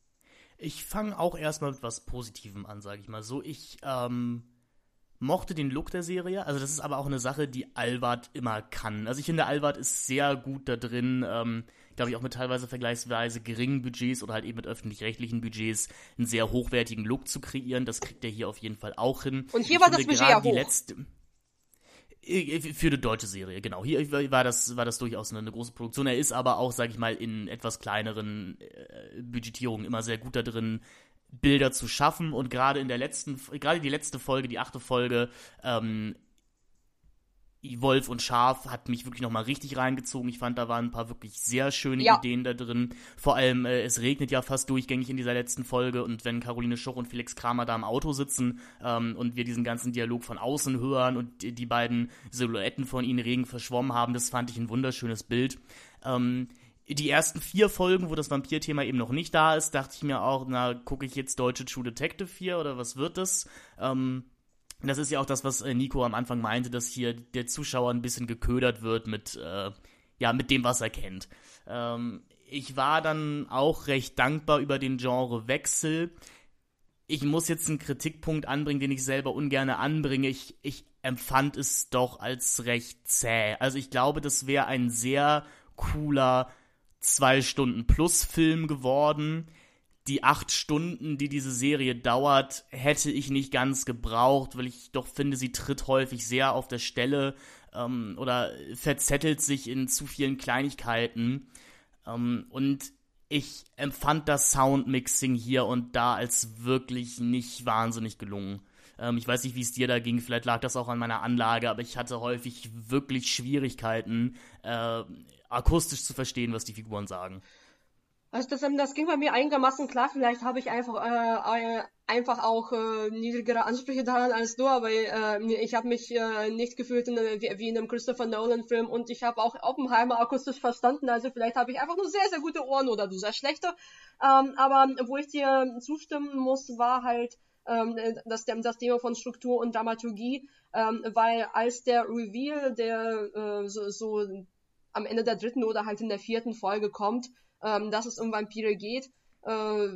Ich fange auch erstmal mit was Positivem an, sage ich mal so. Ich ähm, mochte den Look der Serie, also das ist aber auch eine Sache, die Alvard immer kann. Also ich finde, Alvard ist sehr gut da drin, ähm, glaube ich auch mit teilweise vergleichsweise geringen Budgets oder halt eben mit öffentlich-rechtlichen Budgets einen sehr hochwertigen Look zu kreieren. Das kriegt er hier auf jeden Fall auch hin. Und hier ich war das Budget ja hoch. Letzte, für eine deutsche Serie, genau. Hier war das, war das durchaus eine, eine große Produktion. Er ist aber auch, sag ich mal, in etwas kleineren äh, Budgetierungen immer sehr gut da drin, Bilder zu schaffen. Und gerade in der letzten, gerade die letzte Folge, die achte Folge, ähm, Wolf und Schaf hat mich wirklich nochmal richtig reingezogen. Ich fand, da waren ein paar wirklich sehr schöne ja. Ideen da drin. Vor allem, äh, es regnet ja fast durchgängig in dieser letzten Folge und wenn Caroline Schoch und Felix Kramer da im Auto sitzen ähm, und wir diesen ganzen Dialog von außen hören und die, die beiden Silhouetten von ihnen Regen verschwommen haben, das fand ich ein wunderschönes Bild. Ähm, die ersten vier Folgen, wo das Vampir-Thema eben noch nicht da ist, dachte ich mir auch, na, gucke ich jetzt deutsche True Detective hier oder was wird das? Ähm, Das ist ja auch das, was Nico am Anfang meinte, dass hier der Zuschauer ein bisschen geködert wird mit, äh, ja, mit dem, was er kennt. Ähm, ich war dann auch recht dankbar über den Genrewechsel. Ich muss jetzt einen Kritikpunkt anbringen, den ich selber ungern anbringe. Ich, ich empfand es doch als recht zäh. Also ich glaube, das wäre ein sehr cooler Zwei-Stunden-Plus-Film geworden. Die acht Stunden, die diese Serie dauert, hätte ich nicht ganz gebraucht, weil ich doch finde, sie tritt häufig sehr auf der Stelle ähm, oder verzettelt sich in zu vielen Kleinigkeiten. Ähm, und ich empfand das Soundmixing hier und da als wirklich nicht wahnsinnig gelungen. Ähm, ich weiß nicht, wie es dir da ging, vielleicht lag das auch an meiner Anlage, aber ich hatte häufig wirklich Schwierigkeiten, äh, akustisch zu verstehen, was die Figuren sagen. Also das, das ging bei mir einigermaßen klar. Vielleicht habe ich einfach äh, einfach auch äh, niedrigere Ansprüche daran als du, aber äh, ich habe mich äh, nicht gefühlt in, wie, wie in einem Christopher Nolan-Film und ich habe auch Oppenheimer akustisch verstanden. Also vielleicht habe ich einfach nur sehr, sehr gute Ohren oder du sehr schlechte. Ähm, aber wo ich dir zustimmen muss, war halt ähm, das, das Thema von Struktur und Dramaturgie, ähm, weil als der Reveal, der äh, so, so am Ende der dritten oder halt in der vierten Folge kommt, Ähm, dass es um Vampire geht, äh,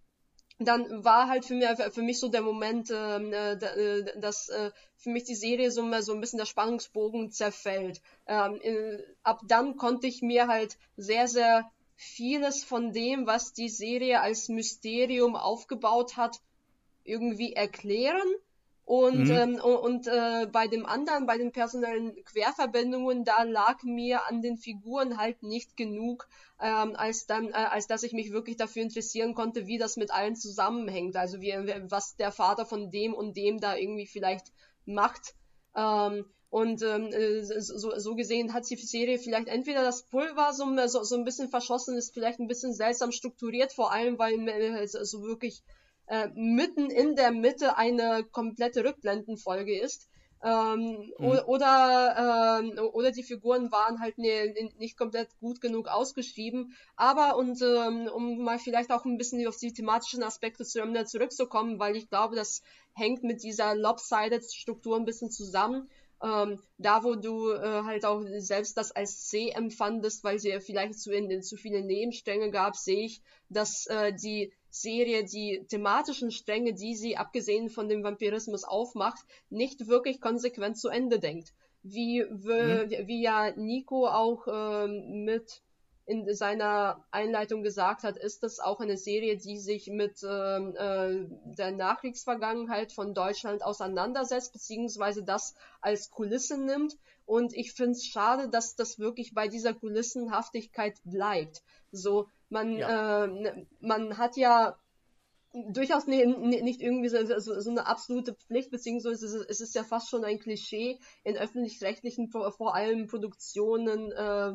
dann war halt für mich, für mich so der Moment, äh, dass äh, für mich die Serie so, so ein bisschen der Spannungsbogen zerfällt. Ähm, äh, ab dann konnte ich mir halt sehr, sehr vieles von dem, was die Serie als Mysterium aufgebaut hat, irgendwie erklären. Und, mhm. ähm, und, und äh, bei dem anderen, bei den personellen Querverbindungen, da lag mir an den Figuren halt nicht genug, ähm, als dann, äh, als dass ich mich wirklich dafür interessieren konnte, wie das mit allen zusammenhängt. Also wie, was der Vater von dem und dem da irgendwie vielleicht macht. Ähm, Und ähm, so, so gesehen hat die Serie vielleicht entweder das Pulver so, so, so ein bisschen verschossen, ist vielleicht ein bisschen seltsam strukturiert, vor allem weil äh, so wirklich äh, mitten in der Mitte eine komplette Rückblendenfolge ist. Ähm, mhm. oder, oder, ähm, oder die Figuren waren halt ne, nicht komplett gut genug ausgeschrieben. Aber, und ähm, um mal vielleicht auch ein bisschen auf die thematischen Aspekte zu, um zurückzukommen, weil ich glaube, das hängt mit dieser Lopsided-Struktur ein bisschen zusammen. Ähm, da, wo du äh, halt auch selbst das als C empfandest, weil sie vielleicht zu, in, zu viele Nebenstränge gab, sehe ich, dass äh, die Serie die thematischen Stränge, die sie abgesehen von dem Vampirismus aufmacht, nicht wirklich konsequent zu Ende denkt. Wie, mhm. wie ja Nico auch ähm, mit in seiner Einleitung gesagt hat, ist das auch eine Serie, die sich mit ähm, äh, der Nachkriegsvergangenheit von Deutschland auseinandersetzt, beziehungsweise das als Kulisse nimmt. Und ich finde es schade, dass das wirklich bei dieser Kulissenhaftigkeit bleibt. So, man, ja. äh, man hat ja durchaus ne, ne, nicht irgendwie so, so, so eine absolute Pflicht, beziehungsweise es ist ja fast schon ein Klischee in öffentlich-rechtlichen, vor, vor allem Produktionen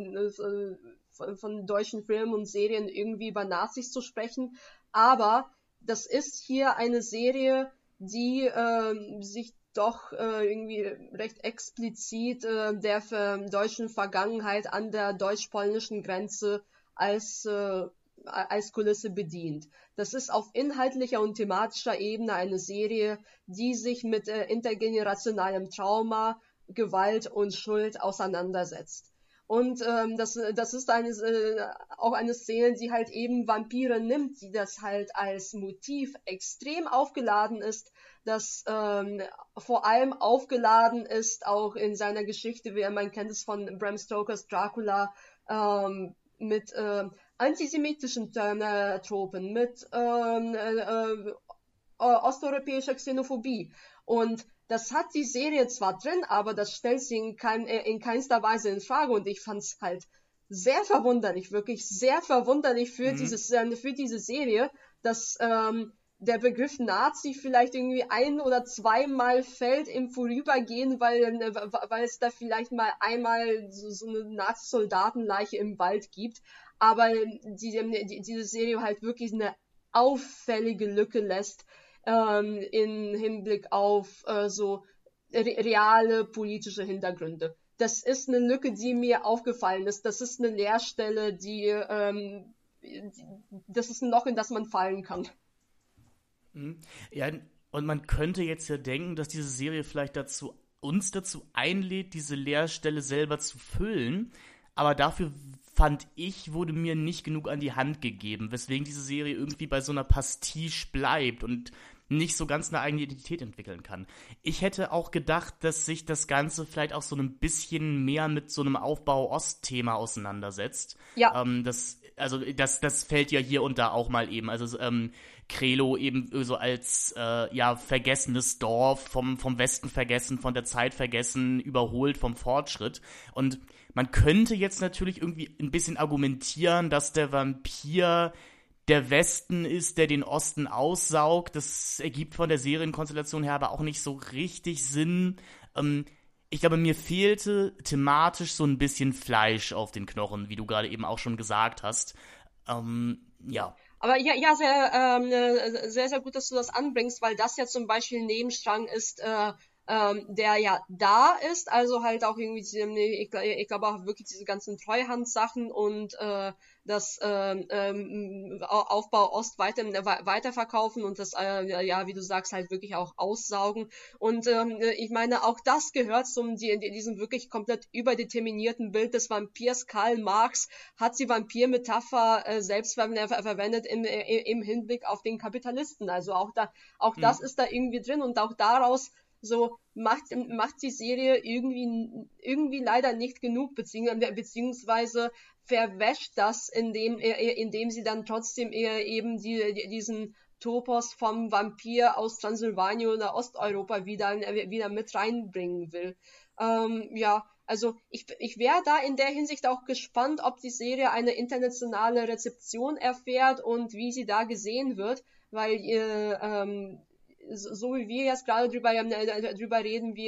äh, von, von deutschen Filmen und Serien irgendwie über Nazis zu sprechen. Aber das ist hier eine Serie, die äh, sich doch äh, irgendwie recht explizit äh, der äh, deutschen Vergangenheit an der deutsch-polnischen Grenze als äh, als Kulisse bedient. Das ist auf inhaltlicher und thematischer Ebene eine Serie, die sich mit äh, intergenerationalem Trauma, Gewalt und Schuld auseinandersetzt. Und ähm, das, das ist eine, äh, auch eine Szene, die halt eben Vampire nimmt, die das halt als Motiv extrem aufgeladen ist, das ähm, vor allem aufgeladen ist, auch in seiner Geschichte, wie man kennt es von Bram Stokers Dracula, ähm, mit äh, antisemitischen äh, Tropen, mit ähm, äh, äh, osteuropäischer Xenophobie. Und das hat die Serie zwar drin, aber das stellt sie in, kein, in keinster Weise in Frage. Und ich fand es halt sehr verwunderlich, wirklich sehr verwunderlich für, mhm. dieses, äh, für diese Serie, dass ähm, der Begriff Nazi vielleicht irgendwie ein- oder zweimal fällt im Vorübergehen, weil, weil es da vielleicht mal einmal so, so eine Nazi-Soldatenleiche im Wald gibt. Aber die, die, diese Serie halt wirklich eine auffällige Lücke lässt ähm, in Hinblick auf äh, so re- reale politische Hintergründe. Das ist eine Lücke, die mir aufgefallen ist. Das ist eine Leerstelle, die, ähm, die das ist ein Loch, in das man fallen kann. Ja, und man könnte jetzt ja denken, dass diese Serie vielleicht dazu uns dazu einlädt, diese Leerstelle selber zu füllen, aber dafür fand ich, wurde mir nicht genug an die Hand gegeben, weswegen diese Serie irgendwie bei so einer Pastiche bleibt und nicht so ganz eine eigene Identität entwickeln kann. Ich hätte auch gedacht, dass sich das Ganze vielleicht auch so ein bisschen mehr mit so einem Aufbau-Ost-Thema auseinandersetzt. Ja. Ähm, das, also das, das fällt ja hier und da auch mal eben. Also ähm, Krelo eben so als äh, ja vergessenes Dorf, vom, vom Westen vergessen, von der Zeit vergessen, überholt vom Fortschritt. Und man könnte jetzt natürlich irgendwie ein bisschen argumentieren, dass der Vampir der Westen ist, der den Osten aussaugt. Das ergibt von der Serienkonstellation her aber auch nicht so richtig Sinn. Ähm, ich glaube, mir fehlte thematisch so ein bisschen Fleisch auf den Knochen, wie du gerade eben auch schon gesagt hast. Ähm, ja. Aber ja, ja, sehr, ähm, sehr, sehr gut, dass du das anbringst, weil das ja zum Beispiel ein Nebenstrang ist, äh, ähm, der ja da ist, also halt auch irgendwie, ich, ich glaube auch wirklich diese ganzen Treuhandsachen und äh, das ähm, ähm, Aufbau Ost weiter, weiterverkaufen und das, äh, ja, wie du sagst, halt wirklich auch aussaugen. Und ähm, ich meine, auch das gehört zum die, diesem wirklich komplett überdeterminierten Bild des Vampirs. Karl Marx hat die Vampirmetapher äh, selbst ver ver verwendet im, im Hinblick auf den Kapitalisten. Also auch da, auch das mhm. ist da irgendwie drin und auch daraus so macht macht die Serie irgendwie irgendwie leider nicht genug, beziehungsweise verwäscht das, indem indem sie dann trotzdem eher eben die, diesen Topos vom Vampir aus Transsilvanien oder Osteuropa wieder wieder mit reinbringen will. Ähm, ja, also ich ich wäre da in der Hinsicht auch gespannt, ob die Serie eine internationale Rezeption erfährt und wie sie da gesehen wird, weil ihr ähm, so wie wir jetzt gerade drüber, drüber reden, wir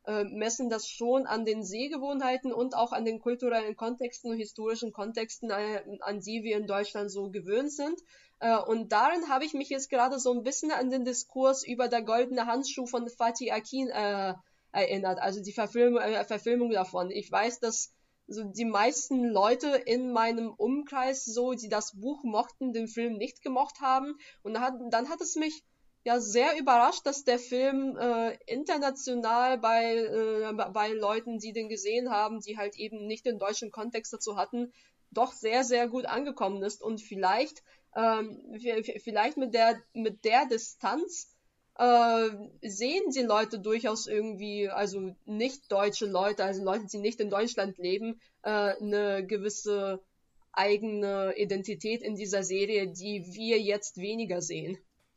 äh, messen das schon an den Sehgewohnheiten und auch an den kulturellen Kontexten und historischen Kontexten, äh, an die wir in Deutschland so gewöhnt sind. Äh, und darin habe ich mich jetzt gerade so ein bisschen an den Diskurs über der goldene Handschuh von Fatih Akin äh, erinnert, also die Verfilmung, äh, Verfilmung davon. Ich weiß, dass so die meisten Leute in meinem Umkreis, so die das Buch mochten, den Film nicht gemocht haben. Und dann hat, dann hat es mich ja sehr überrascht, dass der Film äh, international bei äh, bei Leuten, die den gesehen haben, die halt eben nicht den deutschen Kontext dazu hatten, doch sehr sehr gut angekommen ist. Und vielleicht ähm, vielleicht mit der mit der Distanz äh, sehen die Leute durchaus irgendwie, also nicht deutsche Leute, also Leute, die nicht in Deutschland leben, äh, eine gewisse eigene Identität in dieser Serie, die wir jetzt weniger sehen.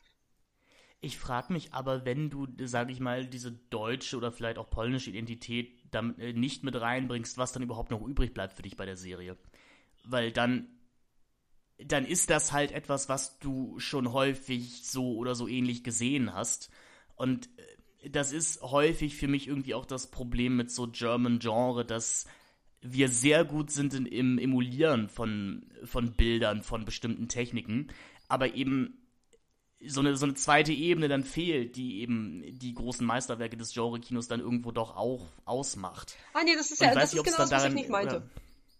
Ich frage mich aber, wenn du, sage ich mal, diese deutsche oder vielleicht auch polnische Identität damit äh, nicht mit reinbringst, was dann überhaupt noch übrig bleibt für dich bei der Serie. Weil dann dann ist das halt etwas, was du schon häufig so oder so ähnlich gesehen hast. Und das ist häufig für mich irgendwie auch das Problem mit so German Genre, dass wir sehr gut sind in, im Emulieren von, von Bildern, von bestimmten Techniken, aber eben so eine, so eine zweite Ebene dann fehlt, die eben die großen Meisterwerke des Genre-Kinos dann irgendwo doch auch ausmacht. Ah nee, das ist ja das ist genau das, was ich nicht meinte. Oder,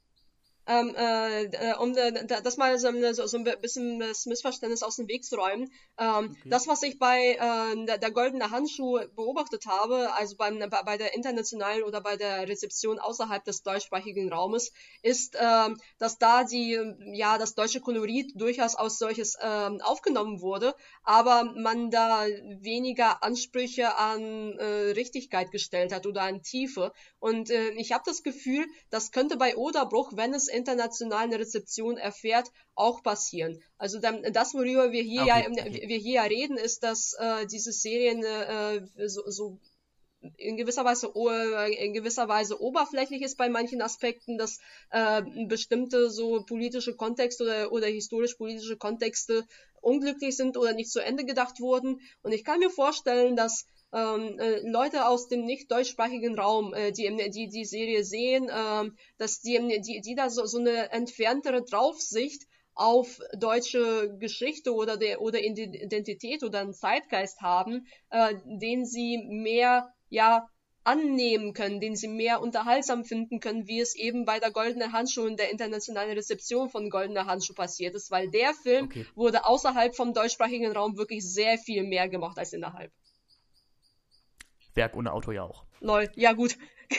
Ähm, äh, um äh, das mal so, so, so ein bisschen das Missverständnis aus dem Weg zu räumen. Ähm, okay. Das, was ich bei äh, der, der goldene Handschuh beobachtet habe, also beim, bei, bei der internationalen oder bei der Rezeption außerhalb des deutschsprachigen Raumes, ist, äh, dass da die, ja, das deutsche Kolorit durchaus als solches äh, aufgenommen wurde, aber man da weniger Ansprüche an äh, Richtigkeit gestellt hat oder an Tiefe. Und äh, ich habe das Gefühl, das könnte bei Oderbruch, wenn es international eine Rezeption erfährt, auch passieren. Also dann, das, worüber wir hier, okay, ja, okay. wir hier ja reden, ist, dass äh, diese Serien äh, so, so in gewisser Weise in gewisser Weise oberflächlich ist bei manchen Aspekten, dass äh, bestimmte so politische Kontexte oder, oder historisch-politische Kontexte unglücklich sind oder nicht zu Ende gedacht wurden. Und ich kann mir vorstellen, dass Ähm, äh, Leute aus dem nicht deutschsprachigen Raum, äh, die, die die Serie sehen, äh, dass die, die, die da so, so eine entferntere Draufsicht auf deutsche Geschichte oder der oder Identität oder einen Zeitgeist haben, äh, den sie mehr ja annehmen können, den sie mehr unterhaltsam finden können, wie es eben bei der Goldene Handschuh und der internationalen Rezeption von Goldener Handschuh passiert ist, weil der Film okay. wurde außerhalb vom deutschsprachigen Raum wirklich sehr viel mehr gemacht als innerhalb. Werk ohne Autor ja auch. Lol, ja gut.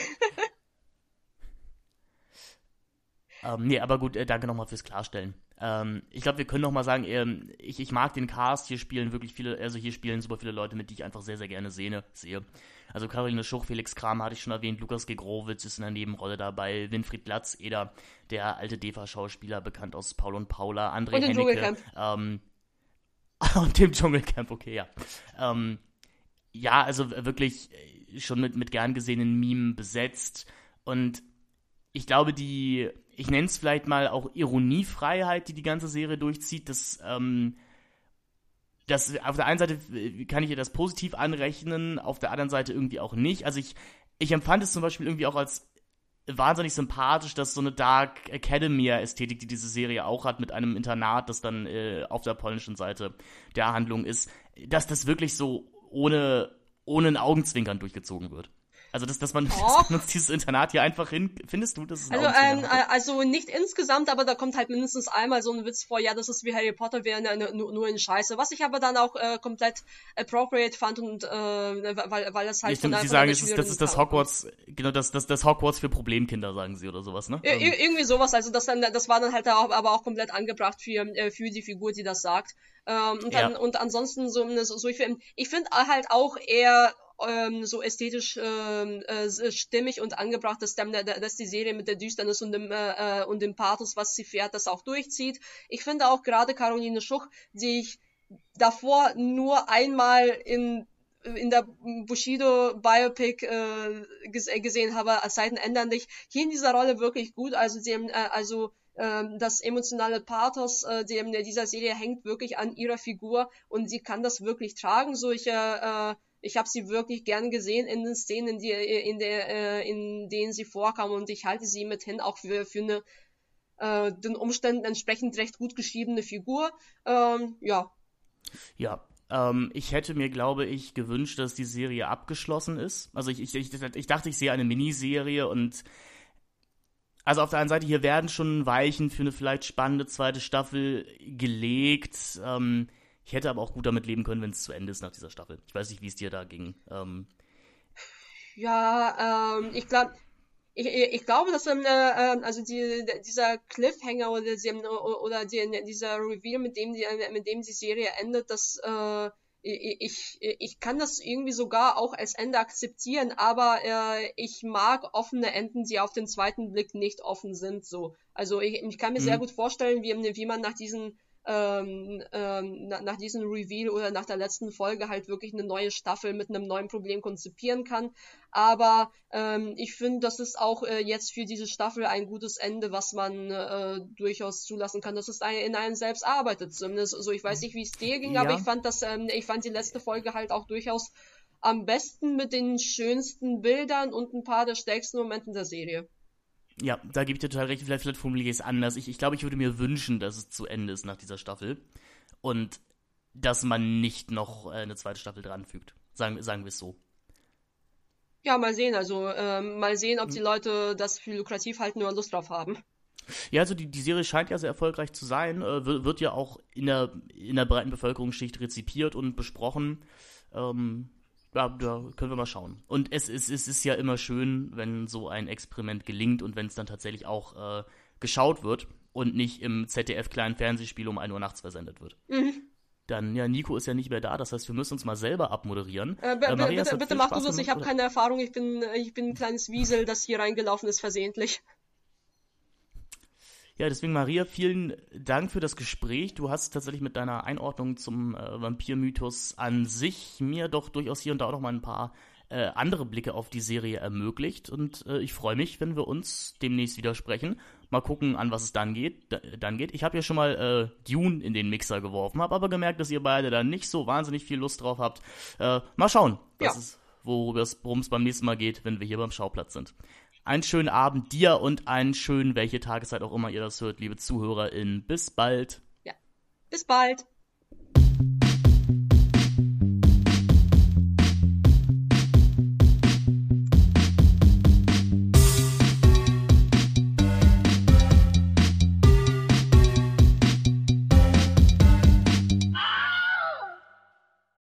ähm, nee, aber gut, äh, danke nochmal fürs Klarstellen. Ähm, ich glaube, wir können nochmal sagen, ähm, ich, ich mag den Cast, hier spielen wirklich viele, also hier spielen super viele Leute mit, die ich einfach sehr, sehr gerne sehe. sehe. Also Caroline Schuch, Felix Kramer hatte ich schon erwähnt, Lukas Gegrowitz ist in der Nebenrolle dabei, Winfried Latz-Eder, der alte D E F A-Schauspieler, bekannt aus Paul und Paula, André und Hennecke. Ähm, und dem Dschungelcamp, okay, ja. Ähm, Ja, also wirklich schon mit, mit gern gesehenen Memen besetzt. Und ich glaube, die, ich nenne es vielleicht mal auch Ironiefreiheit, die die ganze Serie durchzieht, das, ähm, das, auf der einen Seite kann ich ihr das positiv anrechnen, auf der anderen Seite irgendwie auch nicht. Also ich, ich empfand es zum Beispiel irgendwie auch als wahnsinnig sympathisch, dass so eine Dark Academia-Ästhetik, die diese Serie auch hat, mit einem Internat, das dann äh, auf der polnischen Seite der Handlung ist, dass das wirklich so ohne, ohne ein Augenzwinkern durchgezogen wird. Also, dass, dass, man, oh. dass man uns dieses Internat hier einfach hin... Findest du, dass es ein also, ähm, also nicht insgesamt, aber da kommt halt mindestens einmal so ein Witz vor, ja, das ist wie Harry Potter, wäre ne, ne, nur in Scheiße. Was ich aber dann auch äh, komplett appropriate fand und äh, weil, weil das halt... Ich finde, sie sagen, es ist, das ist das Hogwarts, genau, das, das, das Hogwarts für Problemkinder, sagen sie, oder sowas, ne? Ir- irgendwie sowas, also das, dann, das war dann halt auch, aber auch komplett angebracht für, für die Figur, die das sagt. Ähm, und, dann, ja. und ansonsten so, so, so ich, ich finde halt auch eher ähm, so ästhetisch ähm, äh, stimmig und angebracht, dass, der, dass die Serie mit der Düsternis und dem, äh, und dem Pathos, was sie fährt, das auch durchzieht. Ich finde auch gerade Caroline Schuch, die ich davor nur einmal in in der Bushido-Biopic äh, gesehen habe, als Zeiten ändern dich, hier in dieser Rolle wirklich gut. Also sie haben, äh, also ähm, das emotionale Pathos äh, dieser Serie hängt wirklich an ihrer Figur und sie kann das wirklich tragen. Solche äh, ich habe sie wirklich gern gesehen in den Szenen, in, die, in, der, äh, in denen sie vorkam, und ich halte sie mithin auch für, für eine äh, den Umständen entsprechend recht gut geschriebene Figur. Ähm, ja. Ja, ähm, ich hätte mir, glaube ich, gewünscht, dass die Serie abgeschlossen ist. Also ich, ich, ich, ich dachte, ich sehe eine Miniserie und also auf der einen Seite, hier werden schon Weichen für eine vielleicht spannende zweite Staffel gelegt. Ähm, ich hätte aber auch gut damit leben können, wenn es zu Ende ist nach dieser Staffel. Ich weiß nicht, wie es dir da ging. Ähm, ja, ähm, ich glaube, ich, ich glaube, dass ähm, äh, also die, dieser Cliffhanger oder, die, oder die, dieser Reveal, mit dem die, mit dem die Serie endet, dass äh, ich, ich kann das irgendwie sogar auch als Ende akzeptieren, aber äh, ich mag offene Enden, die auf den zweiten Blick nicht offen sind. So, also ich, ich kann mir mhm. sehr gut vorstellen, wie, wie man nach diesen ähm, ähm, nach, nach diesem Reveal oder nach der letzten Folge halt wirklich eine neue Staffel mit einem neuen Problem konzipieren kann. Aber ähm, ich finde, das ist auch äh, jetzt für diese Staffel ein gutes Ende, was man äh, durchaus zulassen kann, dass es ein, in einem selbst arbeitet. Zumindest, also ich weiß nicht, wie es dir ging, ja. aber ich fand das, ähm, ich fand die letzte Folge halt auch durchaus am besten mit den schönsten Bildern und ein paar der stärksten Momenten der Serie. Ja, da gebe ich dir total recht, vielleicht, vielleicht formuliere ich es anders. Ich, ich glaube, ich würde mir wünschen, dass es zu Ende ist nach dieser Staffel und dass man nicht noch äh, eine zweite Staffel dranfügt. Sagen, sagen wir es so. Ja, mal sehen. Also ähm, mal sehen, ob die Leute das für lukrativ halten oder Lust drauf haben. Ja, also die, die Serie scheint ja sehr erfolgreich zu sein, äh, wird, wird ja auch in der, in der breiten Bevölkerungsschicht rezipiert und besprochen. Ähm, Ja, da können wir mal schauen. Und es ist, es ist ja immer schön, wenn so ein Experiment gelingt und wenn es dann tatsächlich auch äh, geschaut wird und nicht im Z D F kleinen Fernsehspiel um ein Uhr nachts versendet wird. Mhm. Dann, ja, Nico ist ja nicht mehr da, das heißt, wir müssen uns mal selber abmoderieren. Äh, b- äh, Maria, bitte bitte mach du das, ich habe keine Erfahrung, ich bin, ich bin ein kleines Wiesel, das hier reingelaufen ist versehentlich. Ja, deswegen, Maria, vielen Dank für das Gespräch. Du hast tatsächlich mit deiner Einordnung zum äh, Vampir-Mythos an sich mir doch durchaus hier und da auch noch mal ein paar äh, andere Blicke auf die Serie ermöglicht. Und äh, ich freue mich, wenn wir uns demnächst wieder sprechen. Mal gucken, an was es dann geht. Da, dann geht. Ich habe ja schon mal äh, Dune in den Mixer geworfen, habe aber gemerkt, dass ihr beide da nicht so wahnsinnig viel Lust drauf habt. Äh, mal schauen, ja. was es, worum es beim nächsten Mal geht, wenn wir hier beim Schauplatz sind. Einen schönen Abend dir und einen schönen, welche Tageszeit auch immer ihr das hört, liebe ZuhörerInnen. Bis bald. Ja, bis bald.